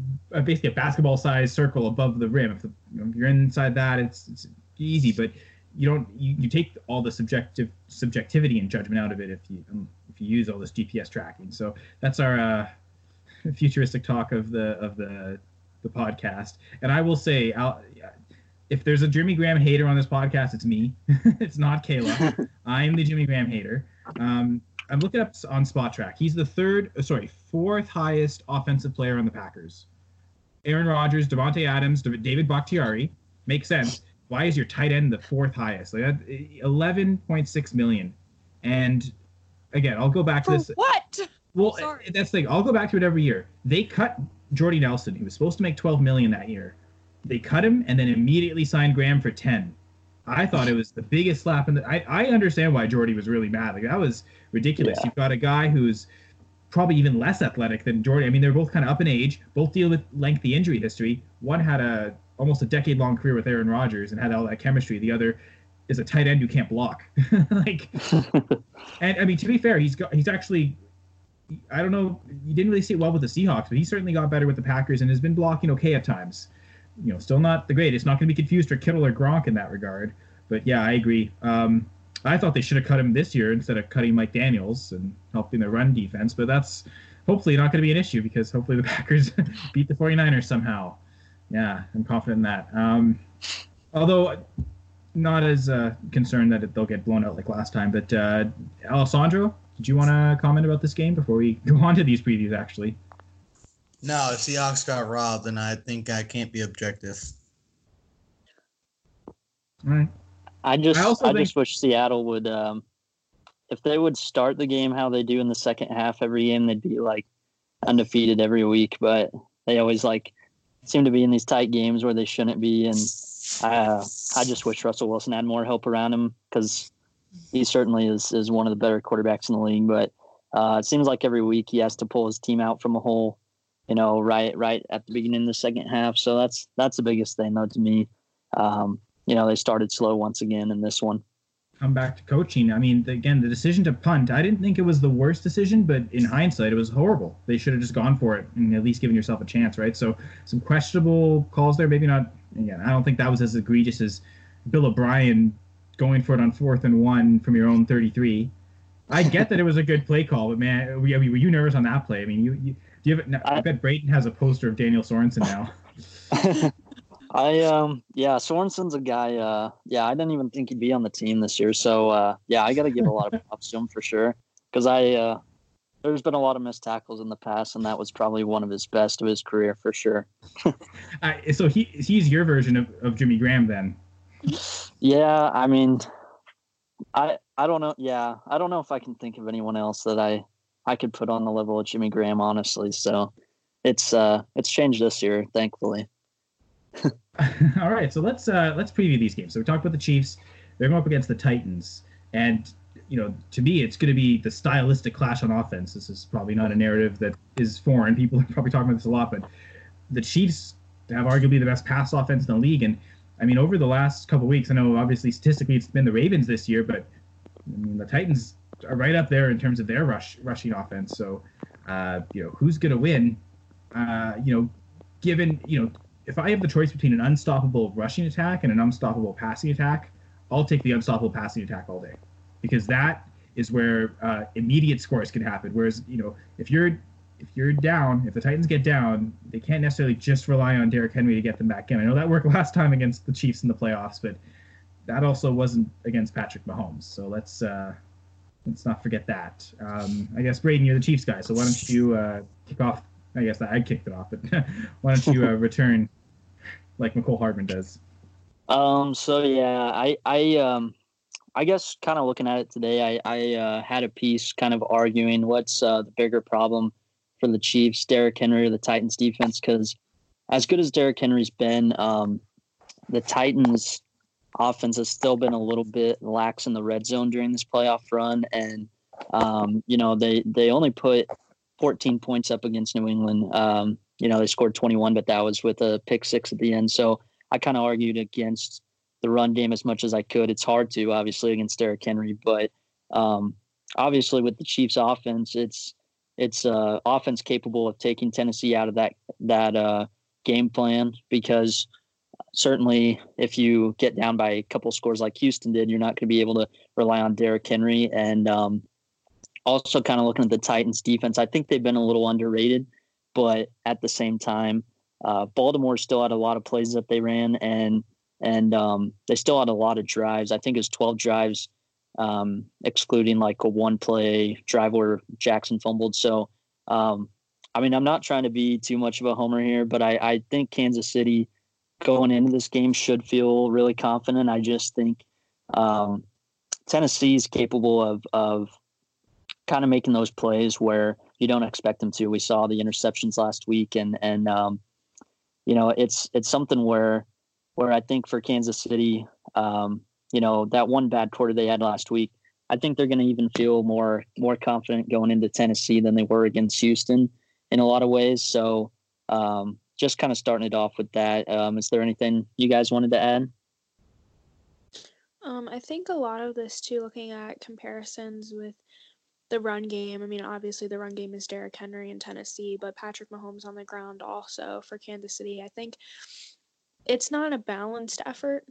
basically a basketball sized circle above the rim. If you're inside that, it's easy. But you take all the subjectivity and judgment out of it if you use all this GPS tracking. So that's our futuristic talk of the podcast. And I will say, if there's a Jimmy Graham hater on this podcast, it's me. It's not Kayla. I'm the Jimmy Graham hater. I'm looking up on Spot Track. He's the fourth highest offensive player on the Packers. Aaron Rodgers, Devontae Adams, David Bakhtiari. Makes sense. Why is your tight end the fourth highest? Like that, 11.6 million. And again, I'll go back to this. What? Well, Sorry. that's the thing. I'll go back to it every year. They cut Jordy Nelson. He was supposed to make 12 million that year. They cut him and then immediately signed Graham for 10. I thought it was the biggest slap in the. I understand why Jordy was really mad. Like that was ridiculous. Yeah. You've got a guy who's probably even less athletic than Jordy. I mean, they're both kind of up in age. Both deal with lengthy injury history. One had almost a decade-long career with Aaron Rodgers and had all that chemistry. The other is a tight end who can't block. And I mean, to be fair, he's actually. I don't know. You didn't really see it well with the Seahawks, but he certainly got better with the Packers and has been blocking okay at times. Still not the greatest. Not going to be confused for Kittle or Gronk in that regard. But yeah, I agree. I thought they should have cut him this year instead of cutting Mike Daniels and helping the run defense. But that's hopefully not going to be an issue because hopefully the Packers beat the 49ers somehow. Yeah, I'm confident in that. Although not as concerned that they'll get blown out like last time. But Alessandro, did you want to comment about this game before we go on to these previews, actually? No, if Seahawks got robbed, then I think I can't be objective. All right. I just wish Seattle would, if they would start the game how they do in the second half every game, they'd be like undefeated every week. But they always seem to be in these tight games where they shouldn't be. And I just wish Russell Wilson had more help around him because he certainly is one of the better quarterbacks in the league. But it seems like every week he has to pull his team out from a hole, right at the beginning of the second half. So that's the biggest thing, though, to me. They started slow once again in this one. Come back to coaching. I mean, again, the decision to punt, I didn't think it was the worst decision, but in hindsight, it was horrible. They should have just gone for it and at least given yourself a chance, right? So some questionable calls there. Maybe not. Again, I don't think that was as egregious as Bill O'Brien going for it on 4th and 1 from your own 33. I get that it was a good play call, but man, were you nervous on that play? I mean, do you have it? I bet Brayton has a poster of Daniel Sorensen now. Sorensen's a guy. I didn't even think he'd be on the team this year. So I got to give a lot of props to him for sure. Because there's been a lot of missed tackles in the past, and that was probably one of his best of his career for sure. So he's your version of Jimmy Graham then. Yeah, I mean, I don't know. Yeah, I don't know if I can think of anyone else that I could put on the level of Jimmy Graham, honestly. So it's changed this year, thankfully. All right, so let's preview these games. So we talked about the Chiefs. They're going up against the Titans, and to me, it's going to be the stylistic clash on offense. This is probably not a narrative that is foreign. People are probably talking about this a lot, but the Chiefs have arguably the best pass offense in the league. And I mean, over the last couple of weeks, I know obviously statistically it's been the Ravens this year, but I mean, the Titans are right up there in terms of their rushing offense. So, who's going to win? Given if I have the choice between an unstoppable rushing attack and an unstoppable passing attack, I'll take the unstoppable passing attack all day, because that is where immediate scores can happen. Whereas, if you're down, if the Titans get down, they can't necessarily just rely on Derrick Henry to get them back in. I know that worked last time against the Chiefs in the playoffs, but that also wasn't against Patrick Mahomes. So let's not forget that. I guess, Braden, you're the Chiefs guy, so why don't you kick off? I guess I kicked it off, but why don't you return like Mecole Hardman does? I guess kind of looking at it today, I had a piece kind of arguing what's the bigger problem for the Chiefs, Derrick Henry or the Titans defense, because as good as Derrick Henry's been, the Titans offense has still been a little bit lax in the red zone during this playoff run. And, they only put 14 points up against New England. They scored 21, but that was with a pick 6 at the end. So I kind of argued against the run game as much as I could. It's hard to, obviously, against Derrick Henry, but obviously with the Chiefs offense, it's offense capable of taking Tennessee out of that game plan, because certainly if you get down by a couple scores like Houston did, you're not going to be able to rely on Derrick Henry. And also kind of looking at the Titans defense, I think they've been a little underrated, but at the same time, Baltimore still had a lot of plays that they ran, and they still had a lot of drives. I think it was 12 drives, excluding like a one play drive where Jackson fumbled. So, I mean, I'm not trying to be too much of a homer here, but I think Kansas City going into this game should feel really confident. I just think Tennessee is capable of kind of making those plays where you don't expect them to. We saw the interceptions last week, and you know, it's something where I think for Kansas City, you know, that one bad quarter they had last week, I think they're going to even feel more confident going into Tennessee than they were against Houston in a lot of ways. So just kind of starting it off with that. Is there anything you guys wanted to add? I think a lot of this too, looking at comparisons with the run game. I mean, obviously the run game is Derrick Henry in Tennessee, but Patrick Mahomes on the ground also for Kansas City. I think it's not a balanced effort.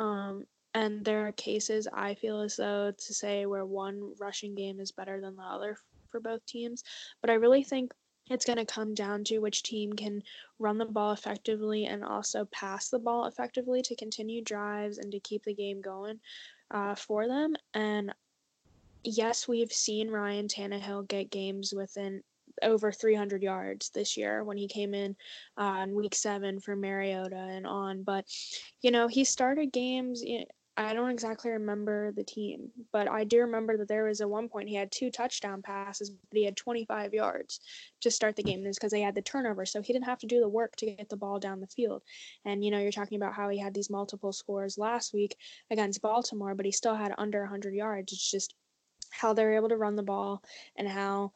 And there are cases I feel as though to say where one rushing game is better than the other for both teams. But I really think it's going to come down to which team can run the ball effectively and also pass the ball effectively to continue drives and to keep the game going for them. And yes, we've seen Ryan Tannehill get games within over 300 yards this year when he came in week 7 for Mariota and on. But, you know, he started games. I don't exactly remember the team, but I do remember that there was at one point he had 2 touchdown passes, but he had 25 yards to start the game. It's because they had the turnover, so he didn't have to do the work to get the ball down the field. And, you know, you're talking about how he had these multiple scores last week against Baltimore, but he still had under 100 yards. It's just how they're able to run the ball and how,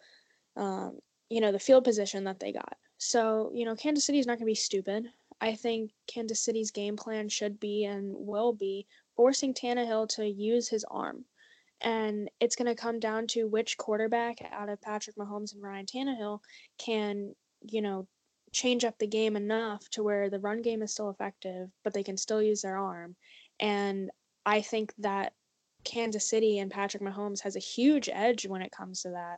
you know, the field position that they got. So, you know, Kansas City is not going to be stupid. I think Kansas City's game plan should be and will be forcing Tannehill to use his arm. And it's going to come down to which quarterback out of Patrick Mahomes and Ryan Tannehill can, you know, change up the game enough to where the run game is still effective, but they can still use their arm. And I think that Kansas City and Patrick Mahomes has a huge edge when it comes to that.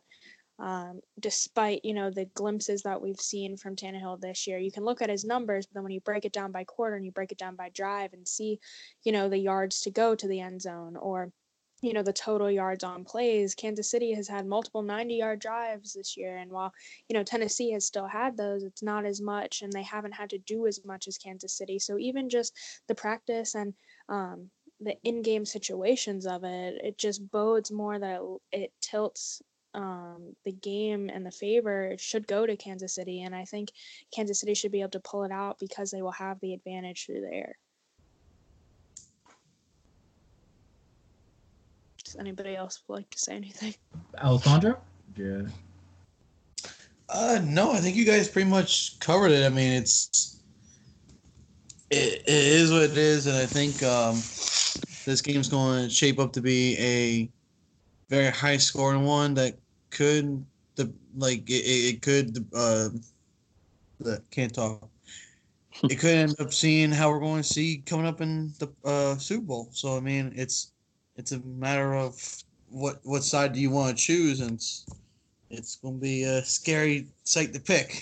Despite, you know, the glimpses that we've seen from Tannehill this year. You can look at his numbers, but then when you break it down by quarter and you break it down by drive and see, you know, the yards to go to the end zone or, you know, the total yards on plays, Kansas City has had multiple 90-yard drives this year. And while, you know, Tennessee has still had those, it's not as much, and they haven't had to do as much as Kansas City. So even just the practice and the in-game situations of it, it just bodes more that it tilts the game and the favor should go to Kansas City, and I think Kansas City should be able to pull it out because they will have the advantage through the air. Does anybody else like to say anything? Alessandro? Yeah. No, I think you guys pretty much covered it. I mean, it is what it is, and I think this game's going to shape up to be a very high scoring one that could can't talk. It could end up seeing how we're going to see coming up in the Super Bowl. So I mean, it's a matter of what side do you want to choose, and it's going to be a scary sight to pick.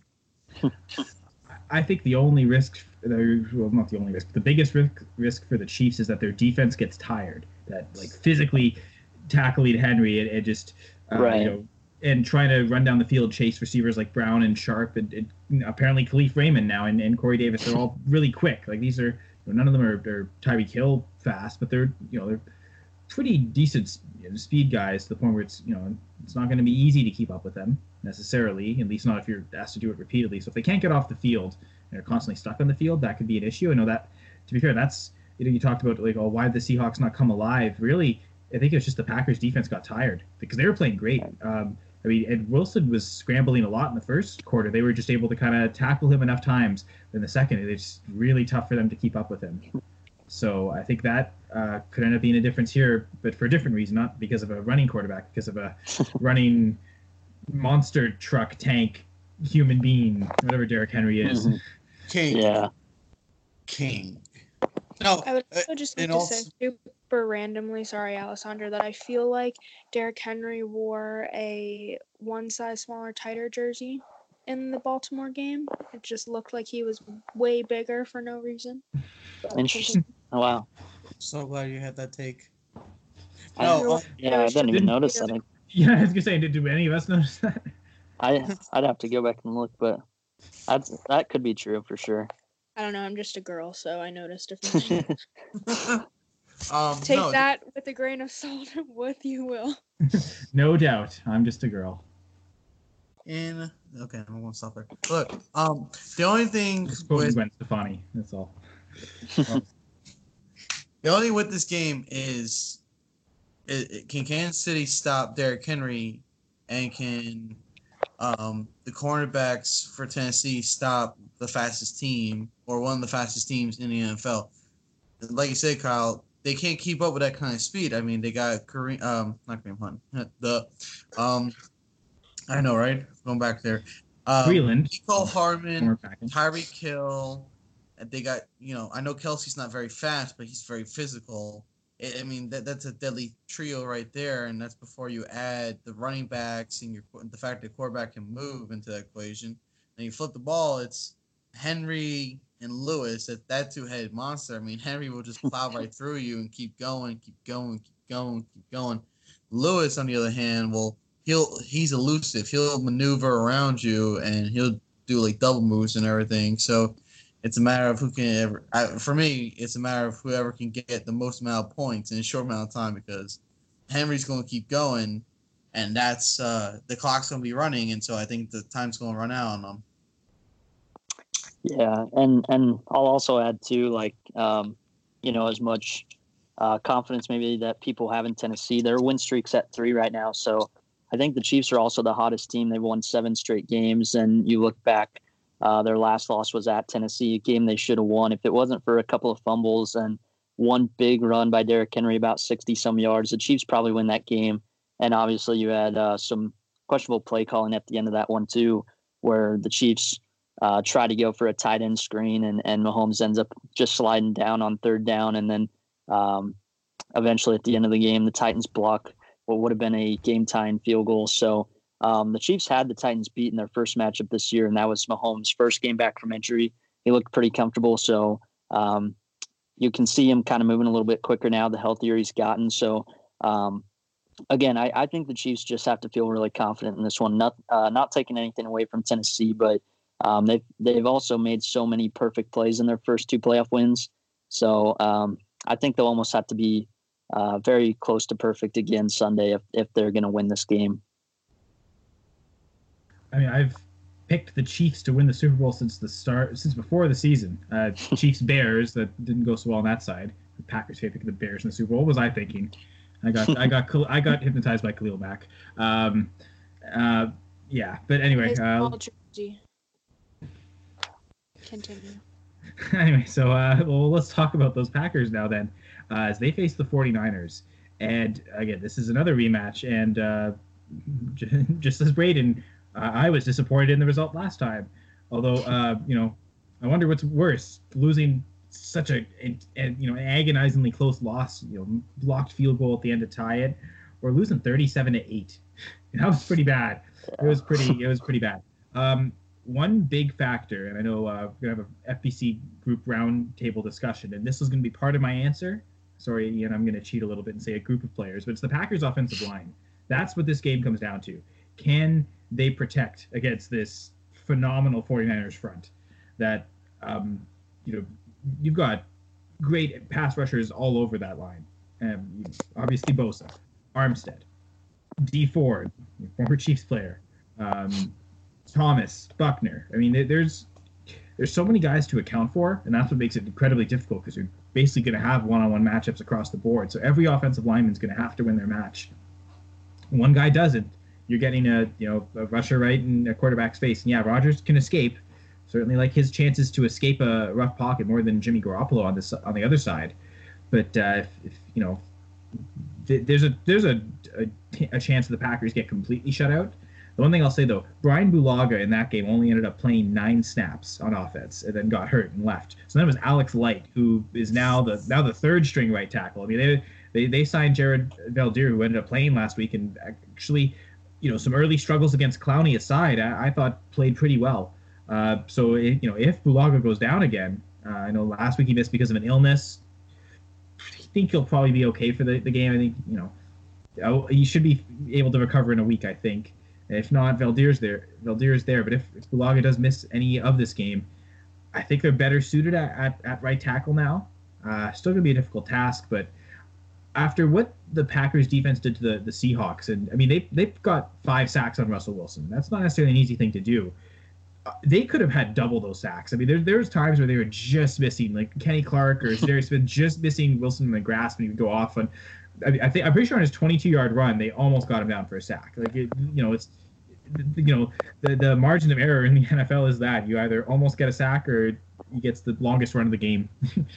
I think the only risk, well, not the only risk, the biggest risk for the Chiefs is that their defense gets tired. That like physically tackling Henry and just right. You know, and trying to run down the field, chase receivers like Brown and Sharp and apparently Khalif Raymond now and Corey Davis. They're all really quick. Like these are, none of them are Tyreek Hill fast, but they're pretty decent speed guys to the point where it's not going to be easy to keep up with them necessarily. At least not if you're asked to do it repeatedly. So if they can't get off the field and are constantly stuck on the field, that could be an issue. I know that, to be fair, that's you talked about like, oh, why did the Seahawks not come alive? Really, I think it's just the Packers defense got tired because they were playing great. I mean, Ed Wilson was scrambling a lot in the first quarter. They were just able to kind of tackle him enough times. In the second, it's really tough for them to keep up with him. So I think that could end up being a difference here, but for a different reason, not because of a running quarterback, because of a running monster truck tank human being, whatever Derrick Henry is. King. Yeah. King. No, I would also just like and to also, say super randomly, sorry, Alessandra, that I feel like Derrick Henry wore a one size smaller, tighter jersey in the Baltimore game. It just looked like he was way bigger for no reason. But Interesting. Oh, wow. so glad you had that take. I didn't even notice that. Yeah, I was gonna say, did any of us notice that? I'd have to go back and look, but that could be true for sure. I don't know. I'm just a girl, so I noticed different things. Take no, that with a grain of salt, what you will. No doubt, I'm just a girl. Okay, I'm gonna stop there. Look, the only thing Just quoting with Gwen Stefani. That's all. the only with this game is, can Kansas City stop Derrick Henry, and can the cornerbacks for Tennessee stop the fastest team or one of the fastest teams in the NFL? Like you said, Kyle, they can't keep up with that kind of speed. I mean, they got not Kareem Hunt. I know, right? Going back there. Freeland. Nicole Hardman, Cornerback. Tyreek Hill. They got, I know Kelsey's not very fast, but he's very physical. I mean, that's a deadly trio right there, and that's before you add the running backs and the fact that quarterback can move into that equation. And you flip the ball, it's Henry and Lewis, that two-headed monster. I mean, Henry will just plow right through you and keep going. Lewis, on the other hand, he's elusive. He'll maneuver around you, and he'll do like double moves and everything. So it's a matter of who can for me, it's a matter of whoever can get the most amount of points in a short amount of time, because Henry's going to keep going, and that's the clock's going to be running, and so I think the time's going to run out on them. Yeah, and I'll also add too, like, as much confidence maybe that people have in Tennessee. Their win streak's at 3 right now, so I think the Chiefs are also the hottest team. They've won 7 straight games, and you look back, their last loss was at Tennessee, a game they should have won. If it wasn't for a couple of fumbles and one big run by Derrick Henry, about 60-some yards, the Chiefs probably win that game. And obviously you had some questionable play calling at the end of that one too, where the Chiefs try to go for a tight end screen, and Mahomes ends up just sliding down on 3rd down. And then eventually at the end of the game, the Titans block what would have been a game-tying field goal. So the Chiefs had the Titans beat in their first matchup this year, and that was Mahomes' first game back from injury. He looked pretty comfortable. So you can see him kind of moving a little bit quicker now, the healthier he's gotten. So again, I think the Chiefs just have to feel really confident in this one, not taking anything away from Tennessee, but they've also made so many perfect plays in their first 2 playoff wins. So I think they'll almost have to be very close to perfect again Sunday if they're going to win this game. I mean, I've picked the Chiefs to win the Super Bowl since before the season. Chiefs Bears, that didn't go so well on that side. The Packers picked the Bears in the Super Bowl. What was I thinking? I got hypnotized by Khalil Mack. Yeah, but anyway. Continue. Anyway, so let's talk about those Packers now then, as they face the 49ers. And again, this is another rematch, and just as Braden, I was disappointed in the result last time. Although, I wonder what's worse, losing such an agonizingly close loss, blocked field goal at the end to tie it, or losing 37-8. That was pretty bad. It was pretty bad. One big factor, and I know we're going to have a FBC group roundtable discussion, and this is going to be part of my answer. Sorry, Ian, I'm going to cheat a little bit and say a group of players, but it's the Packers' offensive line. That's what this game comes down to. Can they protect against this phenomenal 49ers front that, you've got great pass rushers all over that line. Obviously Bosa, Armstead, Dee Ford, former Chiefs player, Thomas, Buckner. I mean, there's so many guys to account for, and that's what makes it incredibly difficult, because you're basically going to have one-on-one matchups across the board. So every offensive lineman's going to have to win their match. One guy doesn't. You're getting a rusher right in a quarterback's face. And yeah, Rodgers can escape. Certainly like his chances to escape a rough pocket more than Jimmy Garoppolo on the other side. But there's a chance that the Packers get completely shut out. The one thing I'll say, though, Brian Bulaga in that game only ended up playing 9 snaps on offense and then got hurt and left. So then it was Alex Light, who is now the third string right tackle. I mean, they signed Jared Valdir, who ended up playing last week, and actually, some early struggles against Clowney aside, I thought played pretty well. So if Bulaga goes down again, I know last week he missed because of an illness. I think he'll probably be okay for the game. I think he should be able to recover in a week, I think. If not, Valdir's there. But if Bulaga does miss any of this game, I think they're better suited at right tackle now. Still going to be a difficult task, but after what the Packers defense did to the Seahawks, and I mean they've got 5 sacks on Russell Wilson. That's not necessarily an easy thing to do. They could have had double those sacks. I mean, there was times where they were just missing, like Kenny Clark or Darius Smith, just missing Wilson in the grasp, and he would go off. And I'm pretty sure on his 22-yard run, they almost got him down for a sack. Like it's the margin of error in the NFL is that you either almost get a sack or he gets the longest run of the game.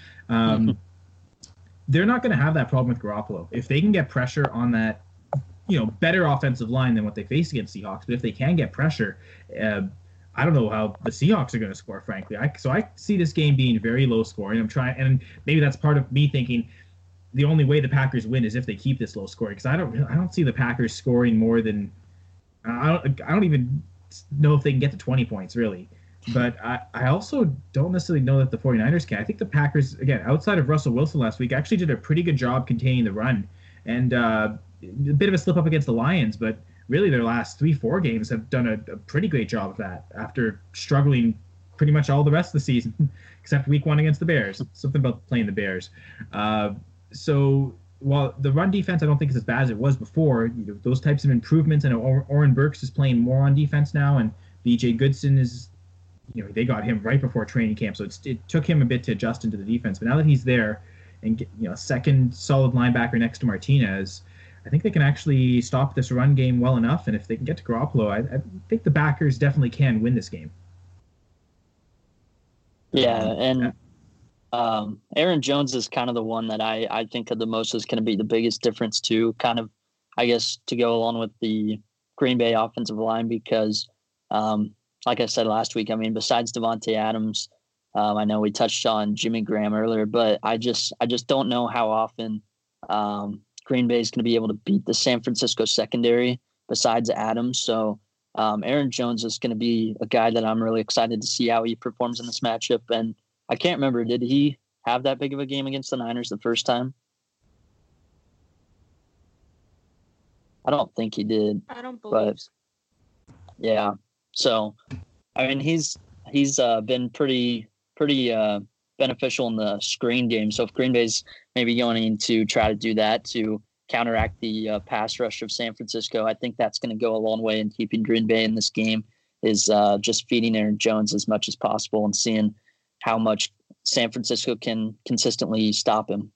They're not going to have that problem with Garoppolo if they can get pressure on that, better offensive line than what they faced against Seahawks. But if they can get pressure. I don't know how the Seahawks are going to score, frankly. So I see this game being very low scoring. And maybe that's part of me thinking the only way the Packers win is if they keep this low scoring. Because I don't see the Packers scoring more than I don't even know if they can get to 20 points really. But I also don't necessarily know that the 49ers can. I think the Packers, again, outside of Russell Wilson last week, actually did a pretty good job containing the run, and a bit of a slip up against the Lions, but really their last 3-4 games have done a pretty great job of that after struggling pretty much all the rest of the season, except week 1 against the Bears. Something about playing the Bears. So while the run defense I don't think is as bad as it was before, those types of improvements, and Oren Burks is playing more on defense now, and BJ Goodson is, they got him right before training camp, so it took him a bit to adjust into the defense. But now that he's there and get, second solid linebacker next to Martinez, I think they can actually stop this run game well enough, and if they can get to Garoppolo, I think the Packers definitely can win this game. Yeah, and Aaron Jones is kind of the one that I think of the most as going to be the biggest difference too, kind of, I guess, to go along with the Green Bay offensive line, because like I said last week, I mean, besides Devontae Adams, I know we touched on Jimmy Graham earlier, but I just don't know how often Green Bay is going to be able to beat the San Francisco secondary besides Adams. So Aaron Jones is going to be a guy that I'm really excited to see how he performs in this matchup. And I can't remember, did he have that big of a game against the Niners the first time? I don't think he did. I don't believe so. Yeah. So, I mean, he's been pretty beneficial in the screen game. So if Green Bay's maybe going to try to do that to counteract the pass rush of San Francisco, I think that's going to go a long way in keeping Green Bay in this game, is just feeding Aaron Jones as much as possible and seeing how much San Francisco can consistently stop him.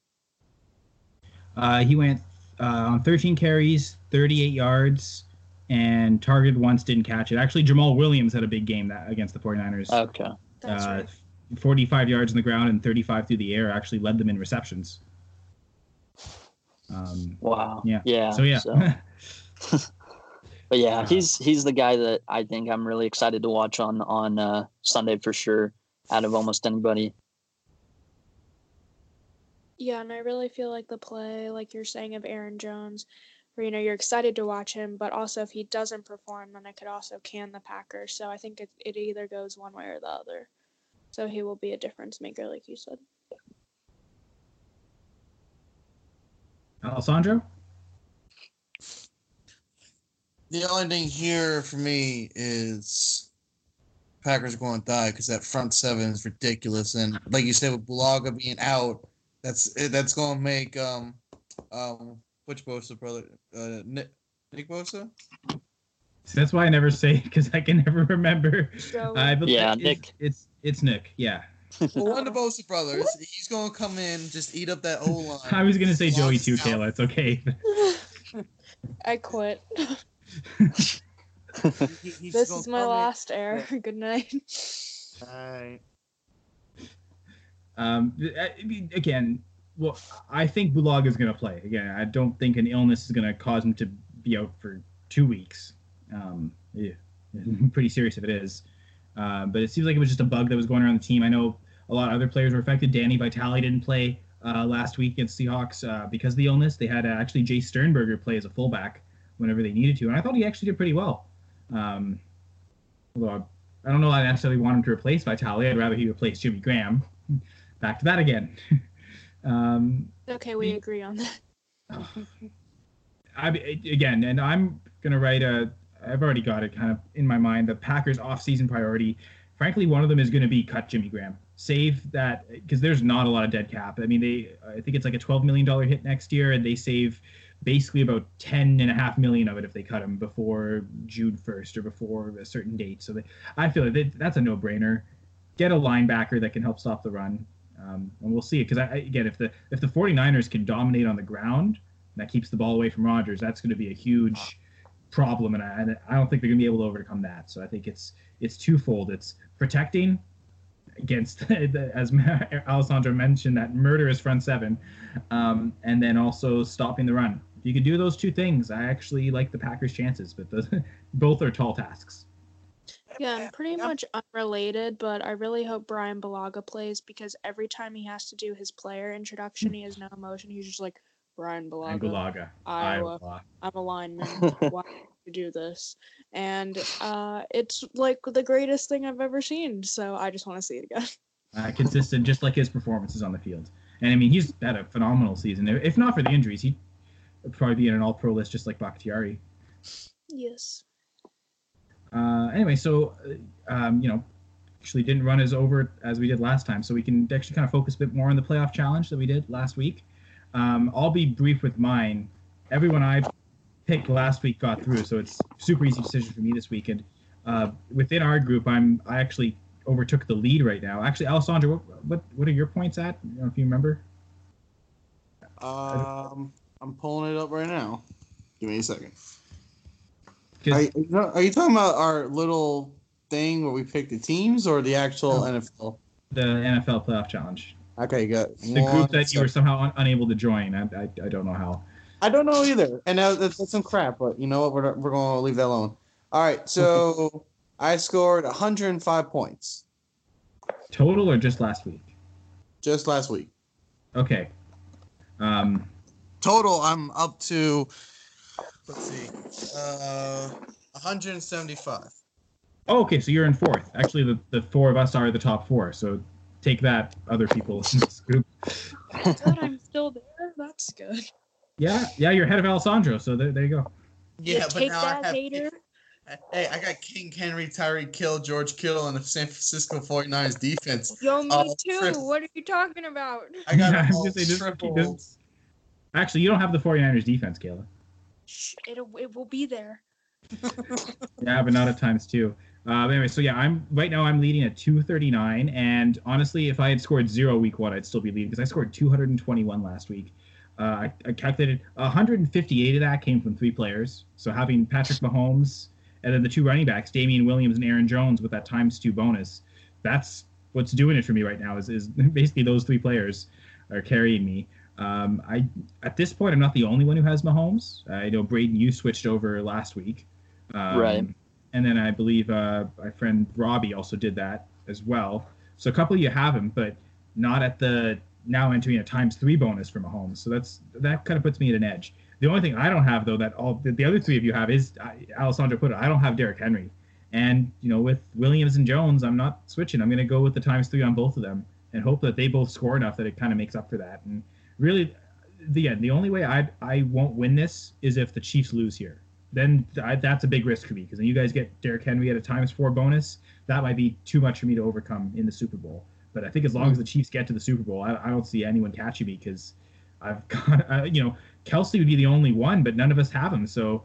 He went on 13 carries, 38 yards, and targeted once, didn't catch it. Actually, Jamal Williams had a big game against the 49ers. Okay. That's right. 45 yards on the ground and 35 through the air, actually led them in receptions. Wow. Yeah. Yeah. So, yeah. But yeah, he's the guy that I think I'm really excited to watch on Sunday for sure, out of almost anybody. Yeah, and I really feel like the play, like you're saying, of Aaron Jones, where, you're excited to watch him, but also if he doesn't perform, then it could also can the Packers. So I think it either goes one way or the other. So he will be a difference maker, like you said. Alessandro? The only thing here for me is Packers are going to die because that front seven is ridiculous. And like you said, with Bulaga being out, that's going to make which Bosa brother? Nick Bosa? So that's why I never say, because I can never remember. Nick. It's Nick, yeah. Well, one of the Bosa brothers, he's going to come in, just eat up that O-line. I was going to say Joey too, Taylor. It's okay. I quit. He's This gonna is my come in- last air. Good night. All right. Again, well, I think Bulaga is going to play. Again, I don't think an illness is going to cause him to be out for 2 weeks. Yeah, pretty serious if it is. But it seems like it was just a bug that was going around the team. I know a lot of other players were affected. Danny Vitale didn't play last week against Seahawks because of the illness. They had actually Jay Sternberger play as a fullback whenever they needed to, and I thought he actually did pretty well. Although I don't know if I necessarily want him to replace Vitale. I'd rather he replace Jimmy Graham. Back to that again. Okay, we agree on that. Again, and I'm gonna write I've already got it kind of in my mind. The Packers' off-season priority, frankly, one of them is going to be cut Jimmy Graham. Save that because there's not a lot of dead cap. I mean, I think it's like a $12 million hit next year, and they save basically about $10.5 million of it if they cut him before June 1st or before a certain date. So I feel like that's a no-brainer. Get a linebacker that can help stop the run, and we'll see it. Because again, if the 49ers can dominate on the ground, that keeps the ball away from Rodgers. That's going to be a huge problem, and I don't think they're going to be able to overcome that. So I think it's twofold. It's protecting against, as Alessandro mentioned, that murderous front seven, and then also stopping the run. If you could do those two things, I actually like the Packers' chances, but both are tall tasks. Yeah, and pretty much unrelated, but I really hope Brian Bulaga plays because every time he has to do his player introduction, he has no emotion. He's just like, Brian Bulaga, Iowa. I'm a lineman. Why do you do this? And it's like the greatest thing I've ever seen. So I just want to see it again. Consistent, just like his performances on the field. And I mean, he's had a phenomenal season. If not for the injuries, he'd probably be in an all-pro list just like Bakhtiari. Yes. Anyway, so actually didn't run as over as we did last time, so we can actually kind of focus a bit more on the playoff challenge that we did last week. I'll be brief with mine. Everyone I picked last week got through, so it's super easy decision for me this week. And within our group, I actually overtook the lead right now. Actually, Alessandro, what are your points at? I don't know if you remember. I'm pulling it up right now. Give me a second. Are you talking about our little thing where we pick the teams or the actual NFL? The NFL playoff challenge. Okay, good. The group that you were somehow unable to join. I don't know how. I don't know either, and that's some crap. But you know what? We're going to leave that alone. All right. So I scored 105 points. Total or just last week? Just last week. Okay. Total, I'm up to. Let's see. 175. Oh, okay. So you're in fourth. Actually, the four of us are the top four. So. Take that, other people in this group. Good, I'm still there. That's good. Yeah, you're ahead of Alessandro, so there you go. Yeah, but take now that, I have hater. Hey, I got King Henry, Tyreek Hill, George Kittle, and the San Francisco 49ers defense. Yo, me too. What are you talking about? I got triple. Actually, you don't have the 49ers defense, Kayla. It will be there. Yeah, but not at times two. Anyway, so yeah, I'm leading at 239, and honestly, if I had scored 0 week 1, I'd still be leading because I scored 221 last week. I calculated 158 of that came from 3 players. So having Patrick Mahomes and then the 2 running backs, Damian Williams and Aaron Jones, with that ×2 bonus, that's what's doing it for me right now. Is basically those 3 players are carrying me. At this point, I'm not the only one who has Mahomes. I know Braden, you switched over last week. Right. And then I believe my friend Robbie also did that as well. So a couple of you have him, but not at the now entering a ×3 bonus for Mahomes. So that kind of puts me at an edge. The only thing I don't have, though, that all the other 3 of you have is, Alessandro put it, I don't have Derrick Henry. And, with Williams and Jones, I'm not switching. I'm going to go with the ×3 on both of them and hope that they both score enough that it kind of makes up for that. And really, the only way I won't win this is if the Chiefs lose here. Then that's a big risk for me because then you guys get Derrick Henry at a ×4 bonus. That might be too much for me to overcome in the Super Bowl. But I think as long as the Chiefs get to the Super Bowl, I don't see anyone catching me because I've got, Kelsey would be the only one, but none of us have him. So,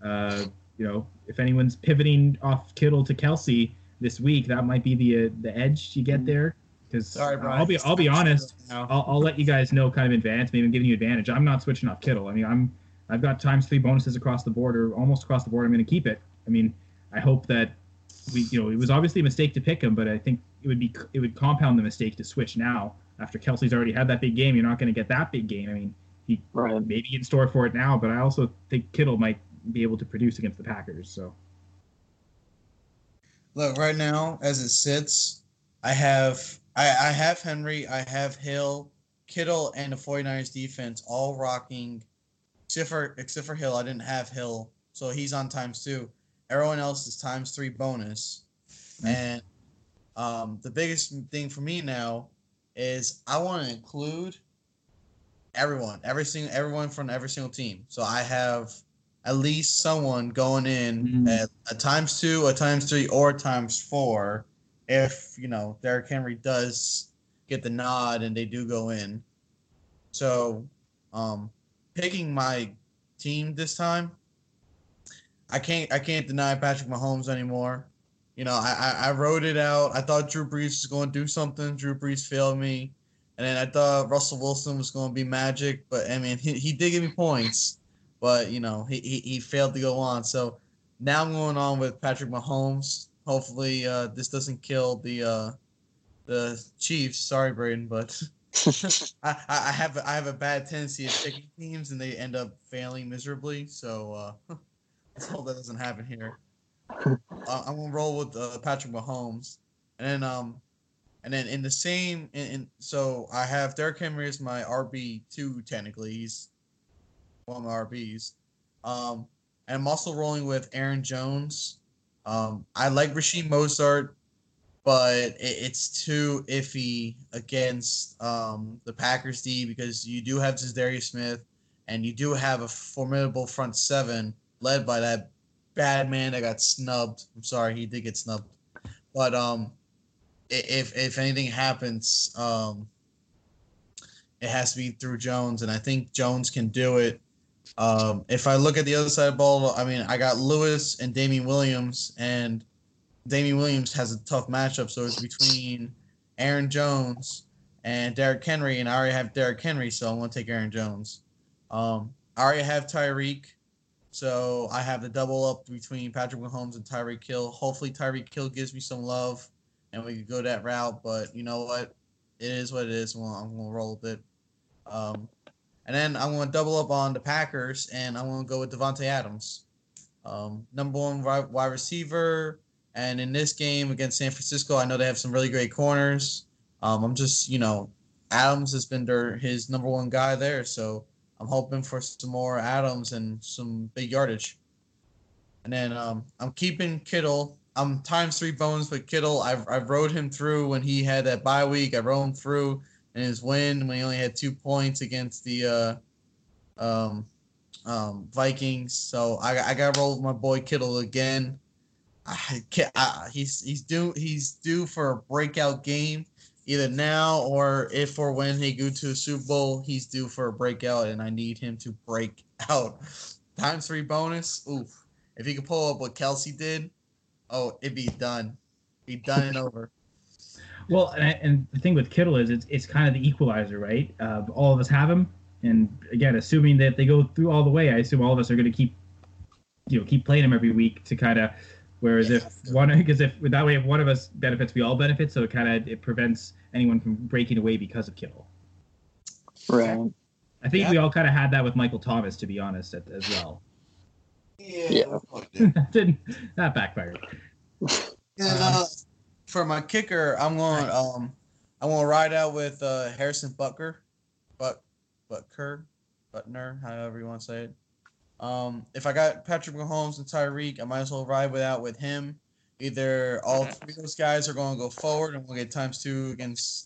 if anyone's pivoting off Kittle to Kelsey this week, that might be the edge you get there. Because I'll be honest, I'll let you guys know kind of in advance. Maybe I'm giving you advantage. I'm not switching off Kittle. I mean, I've got ×3 bonuses across the board, or almost across the board. I'm going to keep it. I mean, I hope that it was obviously a mistake to pick him, but I think it would compound the mistake to switch now after Kelsey's already had that big game. You're not going to get that big game. I mean, he maybe in store for it now, but I also think Kittle might be able to produce against the Packers. So Look, right now, as it sits, I have Henry, I have Hill, Kittle, and the 49ers defense all rocking. Except for Hill, I didn't have Hill, so he's on ×2. Everyone else is ×3 bonus. Nice. And the biggest thing for me now is I want to include everyone from every single team. So I have at least someone going in at a ×2, a ×3, or a ×4 if, Derrick Henry does get the nod and they do go in. So picking my team this time, I can't deny Patrick Mahomes anymore. I wrote it out. I thought Drew Brees was going to do something. Drew Brees failed me. And then I thought Russell Wilson was going to be magic. But, I mean, he did give me points. But, he failed to go on. So now I'm going on with Patrick Mahomes. Hopefully this doesn't kill the Chiefs. Sorry, Braden, but I have a bad tendency of picking teams and they end up failing miserably. So let's hope that doesn't happen here. I'm gonna roll with Patrick Mahomes, and then in the same so I have Derrick Henry as my RB2 technically. He's one of my RBs. And I'm also rolling with Aaron Jones. I like Rasheed Mostert, but it's too iffy against the Packers D because you do have Darius Smith, and you do have a formidable front seven led by that bad man that got snubbed. I'm sorry, he did get snubbed. But if anything happens, it has to be through Jones, and I think Jones can do it. If I look at the other side of the ball, I mean, I got Lewis and Damian Williams, and Damian Williams has a tough matchup, so it's between Aaron Jones and Derrick Henry, and I already have Derrick Henry, so I'm going to take Aaron Jones. I already have Tyreek. So I have the double up between Patrick Mahomes and Tyreek Hill. Hopefully Tyreek Hill gives me some love and we can go that route. But you know what? It is what it is. I'm going to roll with it. And then I'm going to double up on the Packers, and I'm going to go with Devontae Adams. Number one wide receiver. And in this game against San Francisco, I know they have some really great corners. I'm just, Adams has been his number one guy there. So I'm hoping for some more Adams and some big yardage. And then I'm keeping Kittle. I'm ×3 bonus with Kittle. I rode him through when he had that bye week. I rode him through in his win when he only had 2 points against the Vikings. So I got to roll with my boy Kittle again. He's due for a breakout game. Either now or if or when he go to the Super Bowl, he's due for a breakout, and I need him to break out. ×3 bonus. Oof. If he could pull up what Kelsey did, it'd be done. Be done and over. Well, and the thing with Kittle is it's kind of the equalizer, right? All of us have him, and again, assuming that they go through all the way, I assume all of us are going to keep playing him every week to kind of. Whereas if one of us benefits, we all benefit. So it prevents anyone from breaking away because of Kittle. Right. I think we all kind of had that with Michael Thomas, to be honest, as well. Yeah. That backfired. For my kicker, I'm going to ride out with Harrison Butker, however you want to say it. If I got Patrick Mahomes and Tyreek, I might as well ride with him. Either all three of those guys are going to go forward and we'll get ×2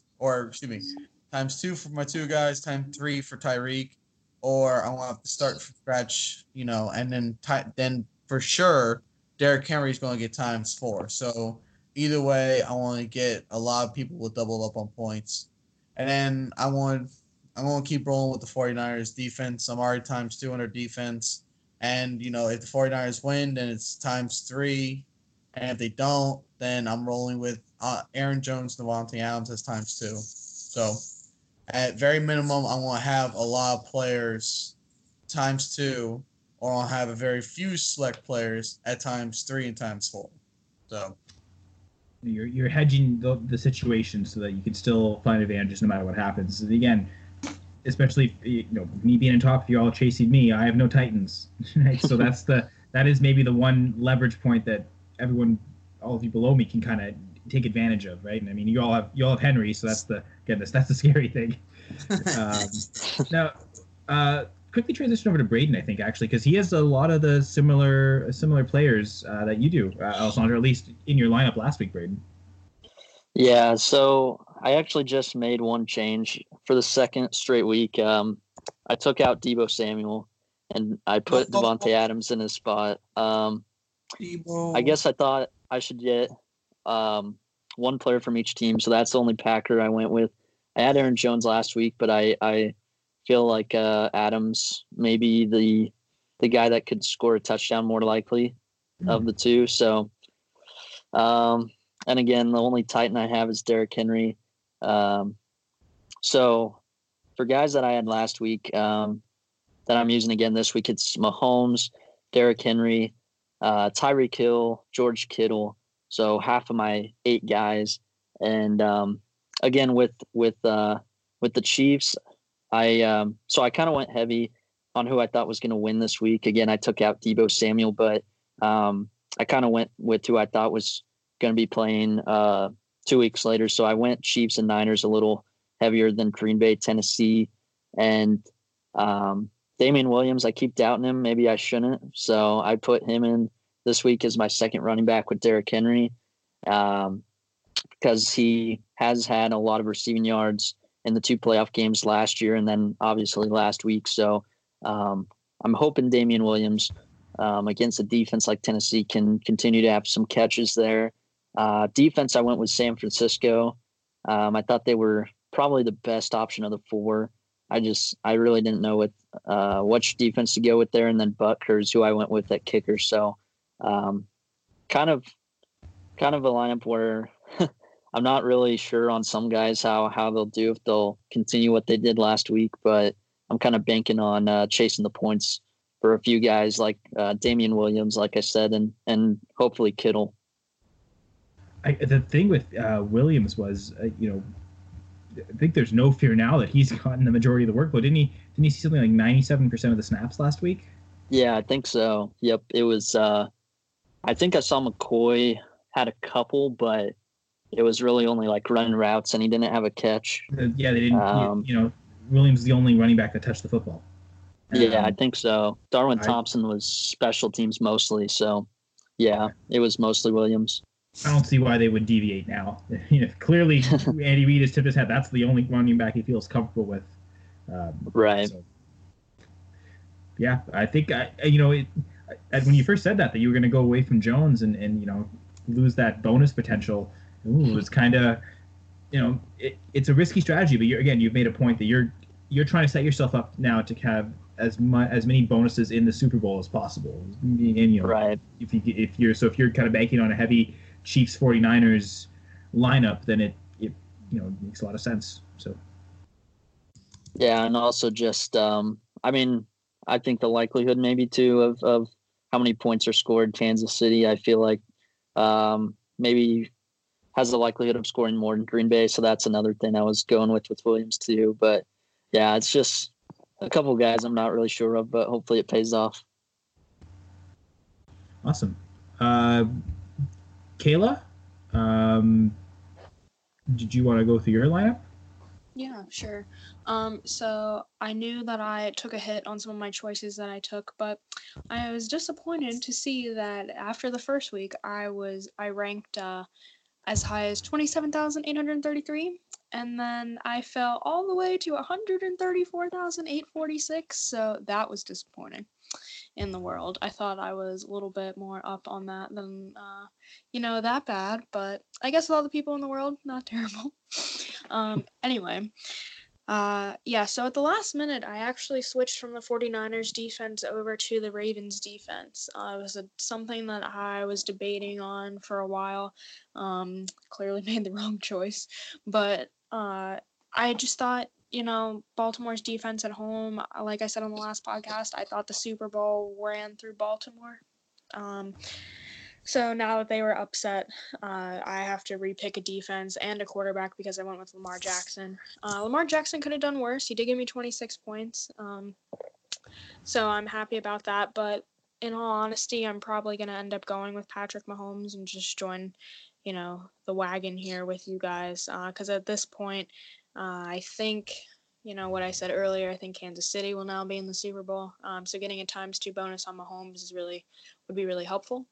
×2 for my two guys, ×3 for Tyreek, or I want to start from scratch, and then for sure Derrick Henry is going to get ×4. So either way, I want to get a lot of people with double up on points, and then I'm going to keep rolling with the 49ers defense. I'm already ×2 on their defense. And, if the 49ers win, then it's ×3. And if they don't, then I'm rolling with Aaron Jones, Devontae Adams as ×2. So, at very minimum, I want to have a lot of players ×2, or I'll have a very few select players at ×3 and ×4. So, you're hedging the situation so that you can still find advantages no matter what happens. And again, especially me being in top, if you're all chasing me, I have no Titans, right? So that is maybe the one leverage point that everyone all of you below me can kind of take advantage of, right? And I mean, you all have Henry, so that's the scary thing. Now, quickly transition over to Braden, I think, actually, because he has a lot of the similar players that you do, Alessandro, at least in your lineup last week, Braden. Yeah, so I actually just made one change for the second straight week. I took out Deebo Samuel, and I put Devontae Adams in his spot. I guess I thought I should get one player from each team, so that's the only Packer I went with. I had Aaron Jones last week, but I feel like Adams may be the guy that could score a touchdown more likely of the two. So, and again, the only Titan I have is Derrick Henry. So for guys that I had last week that I'm using again this week, it's Mahomes, Derrick Henry, Tyreek Hill, George Kittle. So half of my 8 guys. And again, with the Chiefs, I kind of went heavy on who I thought was going to win this week. Again, I took out Deebo Samuel, but I kind of went with who I thought was going to be playing 2 weeks later. So I went Chiefs and Niners a little heavier than Green Bay, Tennessee. And Damian Williams, I keep doubting him. Maybe I shouldn't. So I put him in this week as my second running back with Derrick Henry because he has had a lot of receiving yards in the 2 playoff games last year and then obviously last week. So I'm hoping Damian Williams against a defense like Tennessee can continue to have some catches there. Defense, I went with San Francisco. I thought they were probably the best option of the 4. I really didn't know which defense to go with there. And then Butker's who I went with at kicker. So kind of a lineup where I'm not really sure on some guys how they'll do, if they'll continue what they did last week, but I'm kind of banking on chasing the points for a few guys like Damian Williams, like I said, and hopefully Kittle. The thing with Williams was, I think there's no fear now that he's gotten the majority of the workload. Didn't he see something like 97% of the snaps last week? Yeah, I think so. Yep. It was, I think I saw McCoy had a couple, but it was really only like running routes and he didn't have a catch. Yeah, they didn't, Williams is the only running back that touched the football. Yeah, I think so. Darwin Thompson was special teams mostly. So yeah, it was mostly Williams. I don't see why they would deviate now. Clearly, Andy Reid has tipped his hat. That's the only running back he feels comfortable with. Right. So, yeah, I think when you first said that you were going to go away from Jones and lose that bonus potential, it was kind of, it's a risky strategy. But you've made a point that you're trying to set yourself up now to have as many bonuses in the Super Bowl as possible. And right. If you're kind of banking on a heavy Chiefs 49ers lineup, then it makes a lot of sense. So yeah, and also just I think the likelihood maybe too of how many points are scored Kansas City, I feel like maybe has the likelihood of scoring more than Green Bay, so that's another thing I was going with Williams too. But yeah, it's just a couple of guys I'm not really sure of, but hopefully it pays off. Awesome. Kayla, did you want to go through your lineup? Yeah, sure. So I knew that I took a hit on some of my choices that I took, but I was disappointed to see that after the first week, I ranked as high as 27,833, and then I fell all the way to 134,846. So that was disappointing in the world. I thought I was a little bit more up on that than, that bad, but I guess with all the people in the world, not terrible. Anyway, so at the last minute, I actually switched from the 49ers defense over to the Ravens defense. It was something that I was debating on for a while. Clearly made the wrong choice, but I just thought, Baltimore's defense at home, like I said on the last podcast, I thought the Super Bowl ran through Baltimore. So now that they were upset, I have to repick a defense and a quarterback because I went with Lamar Jackson. Lamar Jackson could have done worse. He did give me 26 points. So I'm happy about that. But in all honesty, I'm probably going to end up going with Patrick Mahomes and just join, the wagon here with you guys. Because at this point, I think, what I said earlier, I think Kansas City will now be in the Super Bowl. So getting a ×2 bonus on Mahomes would be really helpful.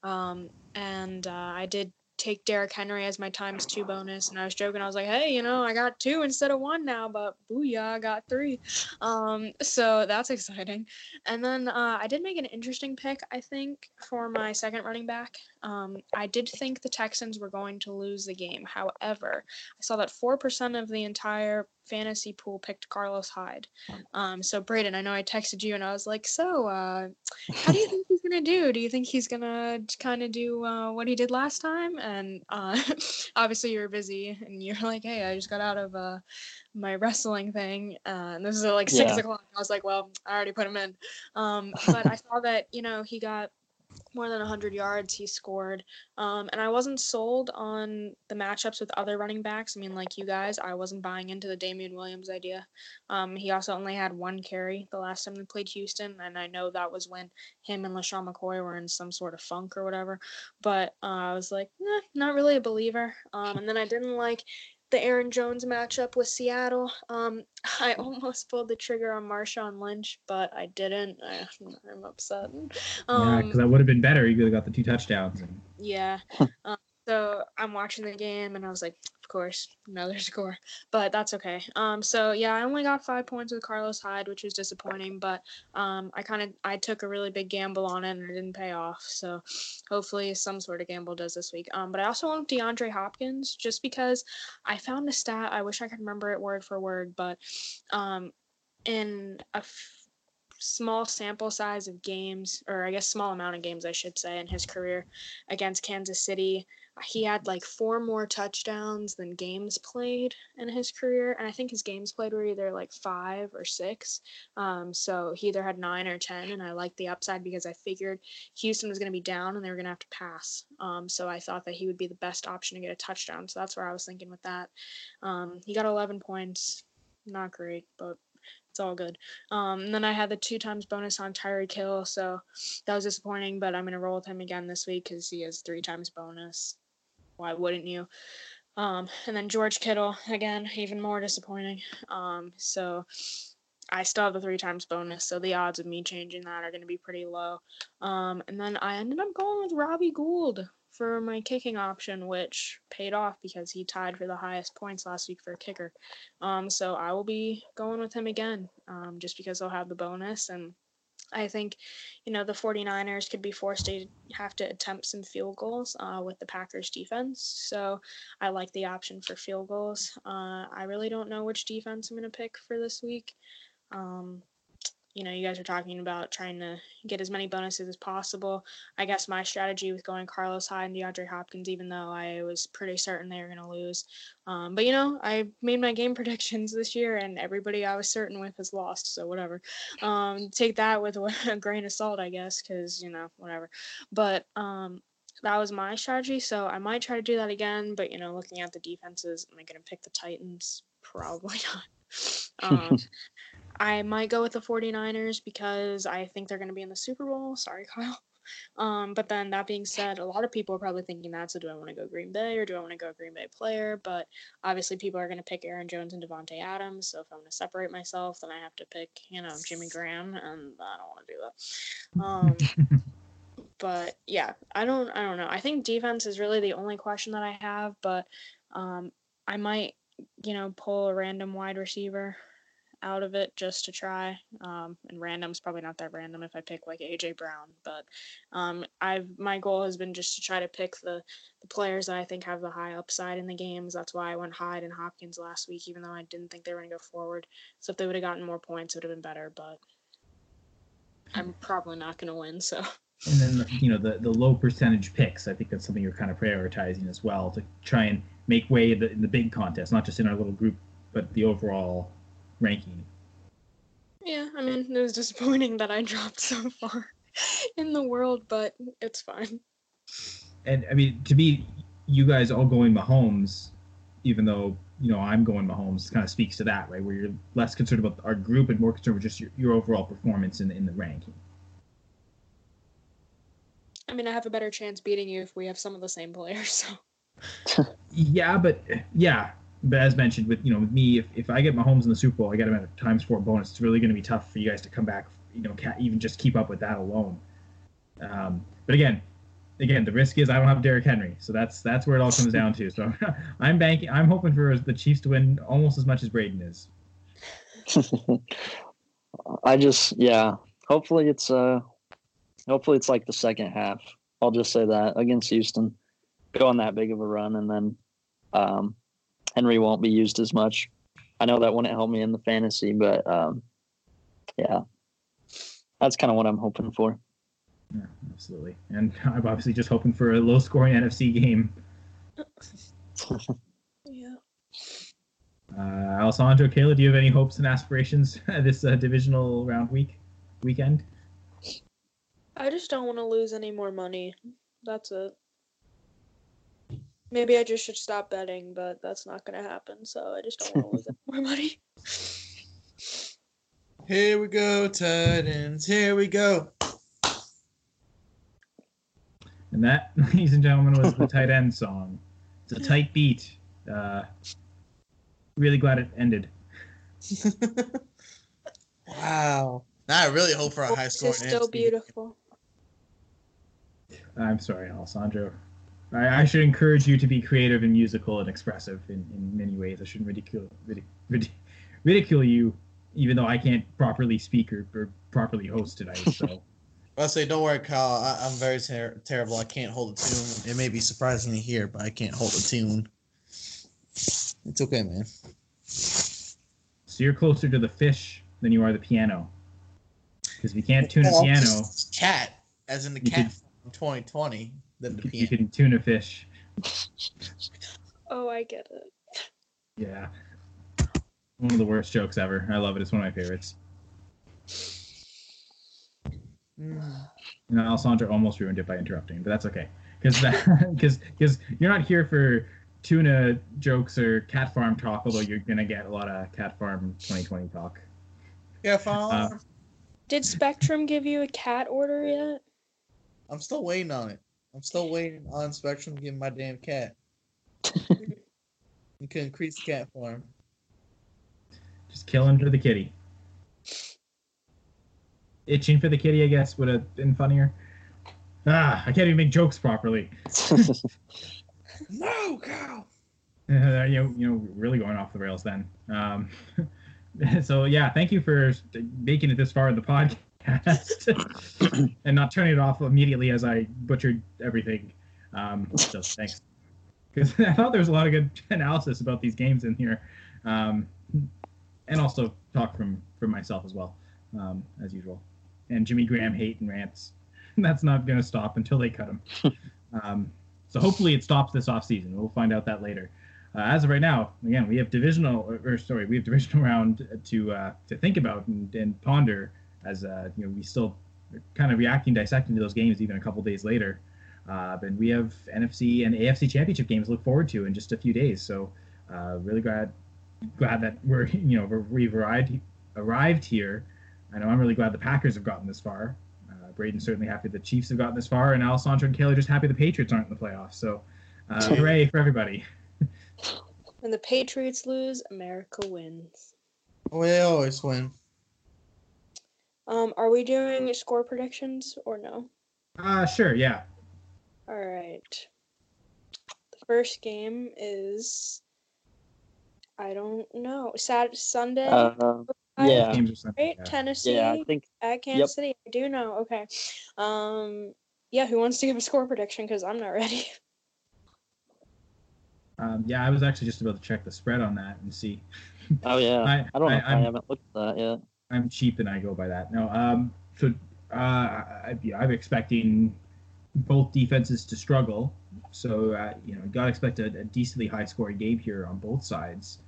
And I did take Derrick Henry as my ×2 bonus, and I was joking. I was like, hey, I got 2 instead of 1 now, but booyah, I got 3. So that's exciting. And then I did make an interesting pick, I think, for my second running back. I did think the Texans were going to lose the game. However, I saw that 4% of the entire fantasy pool picked Carlos Hyde. So Braden, I know I texted you and I was like, so how do you think he's gonna do? Do you think he's gonna kind of do what he did last time? And obviously you were busy and you're like, hey, I just got out of my wrestling thing, and this is at like 6 o'clock. I was like, well, I already put him in. But I saw that he got more than 100 yards he scored. And I wasn't sold on the matchups with other running backs. I mean, like you guys, I wasn't buying into the Damian Williams idea. He also only had 1 carry the last time we played Houston, and I know that was when him and LaShawn McCoy were in some sort of funk or whatever. But I was like, not really a believer. And then I didn't like the Aaron Jones matchup with Seattle. I almost pulled the trigger on Marshawn Lynch, but I didn't. I'm upset. Yeah, because that would have been better. You could have got the 2 touchdowns. Yeah. So I'm watching the game, and I was like, of course, another score. But that's okay. So, yeah, I only got 5 points with Carlos Hyde, which was disappointing. But I took a really big gamble on it, and it didn't pay off. So hopefully some sort of gamble does this week. But I also went with DeAndre Hopkins just because I found a stat. I wish I could remember it word for word. But in a small sample size of games, or I guess small amount of games, I should say, in his career against Kansas City, he had like 4 more touchdowns than games played in his career. And I think his games played were either like 5 or 6. So he either had 9 or 10. And I liked the upside because I figured Houston was going to be down and they were going to have to pass. So I thought that he would be the best option to get a touchdown. So that's where I was thinking with that. He got 11 points. Not great, but it's all good. And then I had the 2 times bonus on Tyreek Hill, so that was disappointing, but I'm going to roll with him again this week because he has 3 times bonus. Why wouldn't you? And then George Kittle, again, even more disappointing. So I still have the 3 times bonus, so the odds of me changing that are going to be pretty low. And then I ended up going with Robbie Gould for my kicking option, which paid off because he tied for the highest points last week for a kicker. So I will be going with him again, just because I'll have the bonus. And I think, the 49ers could be forced to have to attempt some field goals with the Packers defense. So I like the option for field goals. I really don't know which defense I'm going to pick for this week. You guys are talking about trying to get as many bonuses as possible. I guess my strategy with going Carlos Hyde and DeAndre Hopkins, even though I was pretty certain they were going to lose. But I made my game predictions this year, and everybody I was certain with has lost, so whatever. Take that with a grain of salt, I guess, because, whatever. But that was my strategy, so I might try to do that again. But, looking at the defenses, am I going to pick the Titans? Probably not. I might go with the 49ers because I think they're going to be in the Super Bowl. Sorry, Kyle. But then that being said, a lot of people are probably thinking that. So do I want to go Green Bay or do I want to go Green Bay player? But obviously people are going to pick Aaron Jones and Devontae Adams. So if I'm going to separate myself, then I have to pick, Jimmy Graham, and I don't want to do that. But yeah, I don't know. I think defense is really the only question that I have, but I might, pull a random wide receiver out of it just to try, and random's probably not that random if I pick like AJ Brown, but my goal has been just to try to pick the players that I think have the high upside in the games. That's why I went Hyde and Hopkins last week, even though I didn't think they were going to go forward. So if they would have gotten more points, it would have been better, but I'm probably not going to win. So. And then the low percentage picks, I think that's something you're kind of prioritizing as well to try and make way in the big contest, not just in our little group, but the overall ranking. Yeah, I mean, it was disappointing that I dropped so far in the world, but it's fine. And I mean, to me, you guys all going Mahomes, even though I'm going Mahomes, kind of speaks to that, right? Where you're less concerned about our group and more concerned with just your overall performance in the ranking. I mean, I have a better chance beating you if we have some of the same players. So. But as mentioned, with me, if I get Mahomes in the Super Bowl, I got him at a ×4 bonus. It's really going to be tough for you guys to come back. Even just keep up with that alone. But again, the risk is I don't have Derrick Henry, so that's where it all comes down to. So I'm hoping for the Chiefs to win almost as much as Braden is. Hopefully it's like the second half. I'll just say that against Houston, go on that big of a run, and then Henry won't be used as much. I know that wouldn't help me in the fantasy, but that's kind of what I'm hoping for. Yeah, absolutely. And I'm obviously just hoping for a low-scoring NFC game. Yeah. Alessandro, Kayla, do you have any hopes and aspirations this divisional round weekend? I just don't want to lose any more money. That's it. Maybe I just should stop betting, but that's not going to happen. So I just don't want to lose any more money. Here we go, Titans. Here we go. And that, ladies and gentlemen, was the tight end song. It's a tight beat. Really glad it ended. Wow. Now I really hope for a high score. It's still beautiful. I'm sorry, Alessandro. I should encourage you to be creative and musical and expressive in many ways. I shouldn't ridicule you, even though I can't properly speak or properly host tonight. So. I'll say, don't worry, Kyle. I'm very terrible. I can't hold a tune. It may be surprising to hear, but I can't hold a tune. It's okay, man. So you're closer to the fish than you are the piano. Because if you can't tune a piano... Cat, as in the cat from 2020, than the piano. You can tune a fish. Oh, I get it. Yeah. One of the worst jokes ever. I love it. It's one of my favorites. Alessandro almost ruined it by interrupting, but that's okay. Because you're not here for tuna jokes or Cat Farm talk, although you're going to get a lot of Cat Farm 2020 talk. Cat Farm. Did Spectrum give you a cat order yet? I'm still waiting on it. I'm still waiting on Spectrum to give me my damn cat. You can increase the Cat Farm. Just killing for the kitty. Itching for the kitty, I guess, would have been funnier. I can't even make jokes properly. No, Kyle. Really going off the rails then. So yeah, thank you for making it this far in the podcast and not turning it off immediately as I butchered everything. So thanks, because I thought there was a lot of good analysis about these games in here, and also talk from myself as well, as usual. And Jimmy Graham hate and rants. That's not going to stop until they cut him. So hopefully it stops this offseason. We'll find out that later. As of right now, again, we have divisional round to think about and ponder as we still kind of reacting, dissecting to those games even a couple days later. And we have NFC and AFC championship games to look forward to in just a few days. So really glad that we've arrived here. I know I'm really glad the Packers have gotten this far. Braden's certainly happy the Chiefs have gotten this far, and Alessandro and Kayla are just happy the Patriots aren't in the playoffs. So hooray for everybody. When the Patriots lose, America wins. We always win. Are we doing score predictions or no? Sure, yeah. All right. The first game is, I don't know, Sunday. Yeah. Right? Yeah. Tennessee. Yeah, I think at Kansas City. I do know. Okay. Yeah. Who wants to give a score prediction? Because I'm not ready. Yeah, I was actually just about to check the spread on that and see. Oh yeah. I don't know. I haven't looked at that yet. I'm cheap and I go by that. No. I'm expecting both defenses to struggle. So got to expect a decently high scoring game here on both sides.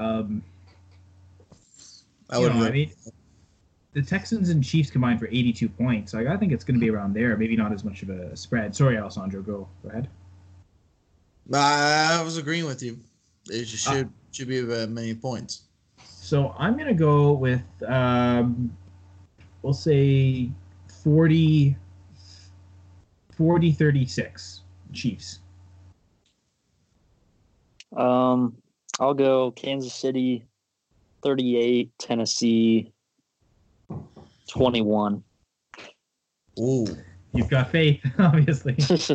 The Texans and Chiefs combined for 82 points. So I think it's going to be around there. Maybe not as much of a spread. Sorry, Alessandro. Go ahead. I was agreeing with you. It just should be about many points. So I'm going to go with, we'll say 40 40-36 Chiefs. I'll go Kansas City 38, Tennessee 21. Ooh. You've got faith, obviously.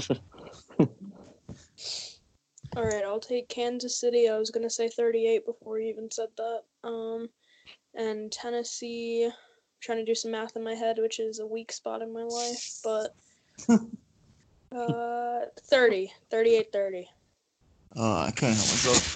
All right, I'll take Kansas City. I was gonna say 38 before you even said that. And Tennessee. I'm trying to do some math in my head, which is a weak spot in my life, but 30, 38-30. I couldn't help myself.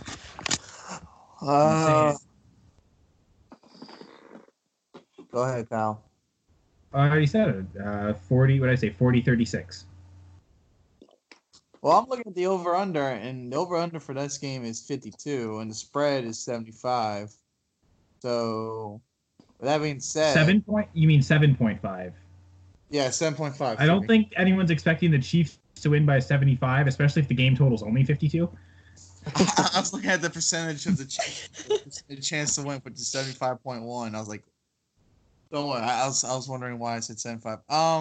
Go ahead, Kyle. I already said it. 40. What did I say? 40-36. Well, I'm looking at the over-under, and the over-under for this game is 52, and the spread is 75. So, with that being said... You mean 7.5? Yeah, 7.5. I don't think anyone's expecting the Chiefs to win by 75, especially if the game total's only 52. I was looking at the percentage of the chance to win, which is 75.1. I was like, don't worry. I was wondering why I said 75.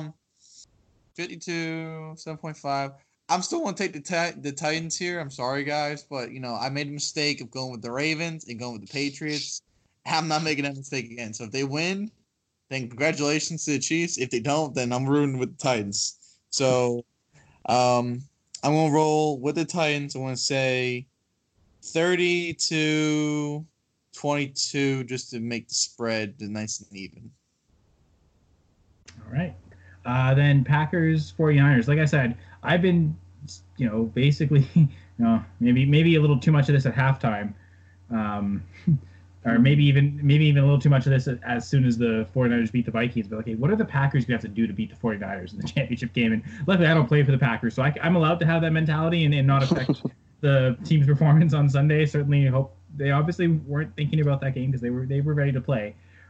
52, 7.5. I'm still going to take the Titans here. I'm sorry, guys, but I made a mistake of going with the Ravens and going with the Patriots. I'm not making that mistake again. So if they win, then congratulations to the Chiefs. If they don't, then I'm rooting with the Titans. So I'm going to roll with the Titans. I want to say 30-22 just to make the spread nice and even. All right. Then Packers 49ers. Like I said, I've been, basically, maybe a little too much of this at halftime, or maybe even a little too much of this as soon as the 49ers beat the Vikings. But okay, what are the Packers going to have to do to beat the 49ers in the championship game? And luckily, I don't play for the Packers, so I'm allowed to have that mentality and not affect the team's performance on Sunday. Certainly hope they obviously weren't thinking about that game because they were ready to play.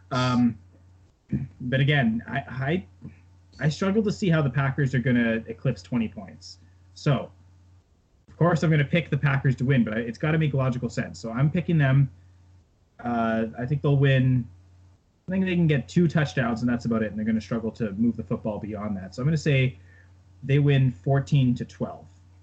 But again, I struggle to see how the Packers are going to eclipse 20 points. So, of course, I'm going to pick the Packers to win, but it's got to make logical sense. So I'm picking them. I think they'll win. I think they can get 2 touchdowns, and that's about it. And they're going to struggle to move the football beyond that. So I'm going to say they win 14-12.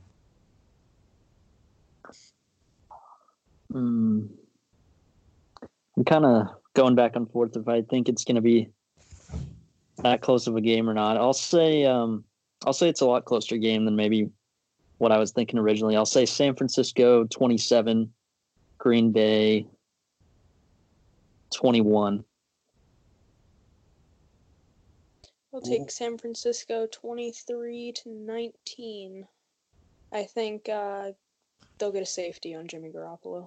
I'm kind of going back and forth if I think it's going to be that close of a game or not. I'll say it's a lot closer game than maybe what I was thinking originally. I'll say San Francisco 27, Green Bay 21. I'll take San Francisco 23-19. I think they'll get a safety on Jimmy Garoppolo.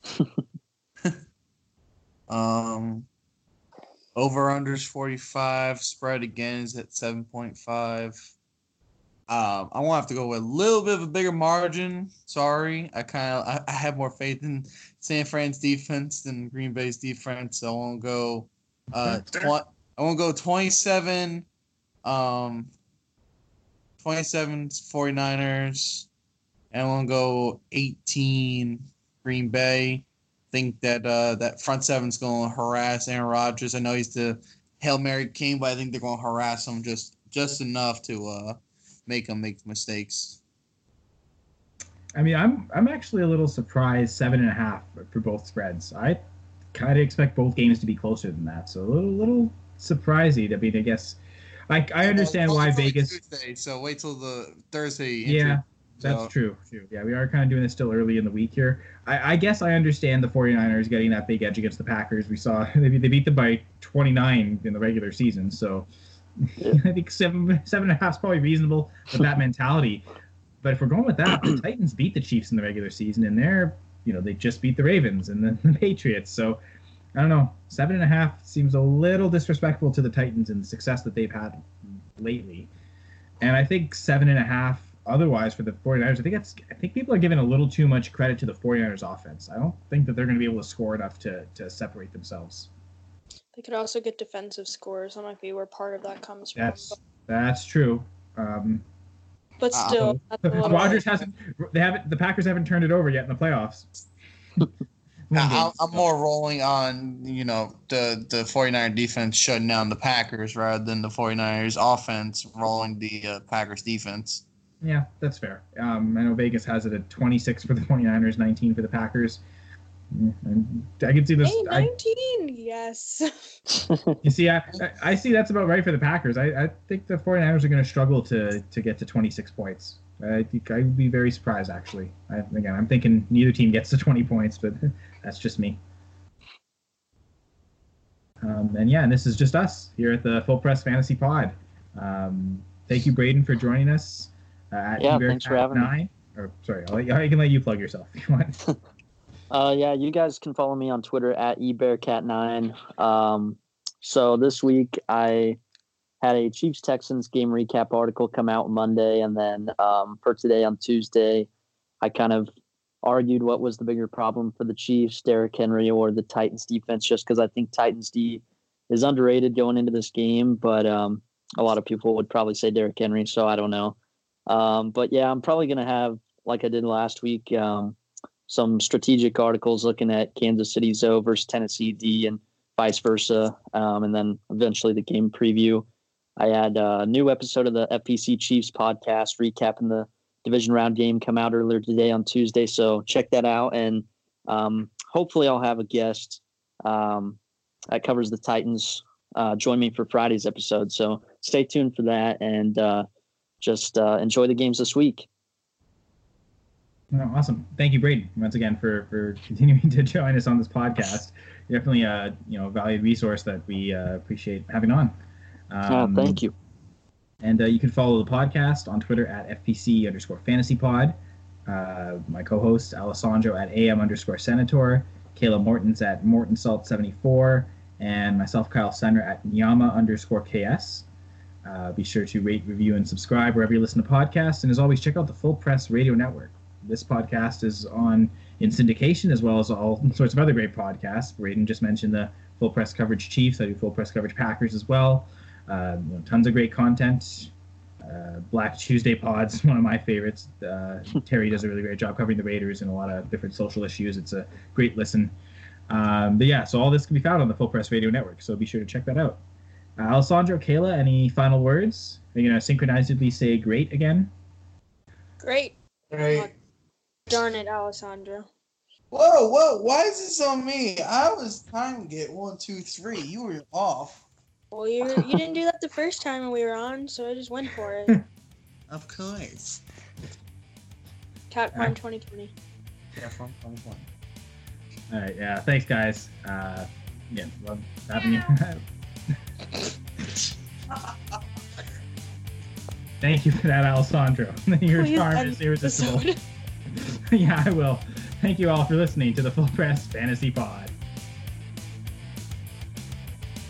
Over-unders 45. Spread again is at 7.5. I won't have to go with a little bit of a bigger margin. Sorry. I have more faith in San Fran's defense than Green Bay's defense. So I won't go 27 49ers. And I won't go 18 Green Bay. Think that that front seven's going to harass Aaron Rodgers. I know he's the Hail Mary king, but I think they're going to harass him just enough to make him make mistakes. I mean, I'm actually a little surprised 7.5 for both spreads. I kind of expect both games to be closer than that, so a little surprising. I mean, I guess I understand why Vegas. Tuesday, so wait till the Thursday. Yeah. That's true. Yeah, we are kind of doing this still early in the week here. I guess I understand the 49ers getting that big edge against the Packers. We saw they beat them by 29 in the regular season. So yeah. I think 7.5 is probably reasonable with that mentality. But if we're going with that, the Titans beat the Chiefs in the regular season, and they just beat the Ravens and the Patriots. So I don't know. 7.5 seems a little disrespectful to the Titans and the success that they've had lately. And I think 7.5. Otherwise, for the 49ers, I think people are giving a little too much credit to the 49ers offense. I don't think that they're going to be able to score enough to separate themselves. They could also get defensive scores. That might be where part of that comes from. That's true. But still, Rodgers hasn't. The Packers haven't turned it over yet in the playoffs. I'm more rolling on, the 49er defense shutting down the Packers rather than the 49ers offense rolling the Packers defense. Yeah, that's fair. I know Vegas has it at 26 for the 49ers, 19 for the Packers. I can see this. Hey, 19, yes. You see, I see that's about right for the Packers. I think the 49ers are going to struggle to get to 26 points. I think I would be very surprised, actually. I'm thinking neither team gets to 20 points, but that's just me. And this is just us here at the Full Press Fantasy Pod. Thank you, Braden, for joining us. Thanks for having me. I can let you plug yourself if you want. You guys can follow me on Twitter at ebearcat9. So this week I had a Chiefs-Texans game recap article come out Monday, and then for today on Tuesday, I kind of argued what was the bigger problem for the Chiefs, Derrick Henry or the Titans defense, just because I think Titans D is underrated going into this game, but a lot of people would probably say Derrick Henry, so I don't know. But yeah, I'm probably going to have, like I did last week, some strategic articles looking at Kansas City Zoe versus Tennessee D and vice versa, and then eventually the game preview. I had a new episode of the FPC Chiefs podcast recapping the division round game come out earlier today on Tuesday, so check that out, and hopefully I'll have a guest that covers the Titans join me for Friday's episode, so stay tuned for that, and just enjoy the games this week. Oh, awesome. Thank you, Braden, once again for continuing to join us on this podcast. You're definitely a valued resource that we appreciate having on. Thank you. And you can follow the podcast on Twitter at FPC_fantasypod. My co-host Alessandro at AM_Senator, Kayla Mortons at MortonSalt74, and myself, Kyle Senner at Nyama_KS. Be sure to rate, review, and subscribe wherever you listen to podcasts. And as always, check out the Full Press Radio Network. This podcast is on in syndication as well as all sorts of other great podcasts. Braden just mentioned the Full Press Coverage Chiefs. I do Full Press Coverage Packers as well. Tons of great content. Black Tuesday Pod's one of my favorites. Terry does a really great job covering the Raiders and a lot of different social issues. It's a great listen. So all this can be found on the Full Press Radio Network, so be sure to check that out. Alessandro, Kayla, any final words? Are you going to synchronizedly say great again? Great. Right. Darn it, Alessandro. Whoa, why is this on me? I was trying to get 1, 2, 3. You were off. Well, you didn't do that the first time we were on, so I just went for it. Of course. Cat Farm 2020. Cat Farm 2020. All right, yeah, thanks, guys. Love having you. Thank you for that, Alessandro. Your charm is irresistible. Yeah, I will. Thank you all for listening to the Full Press Fantasy Pod.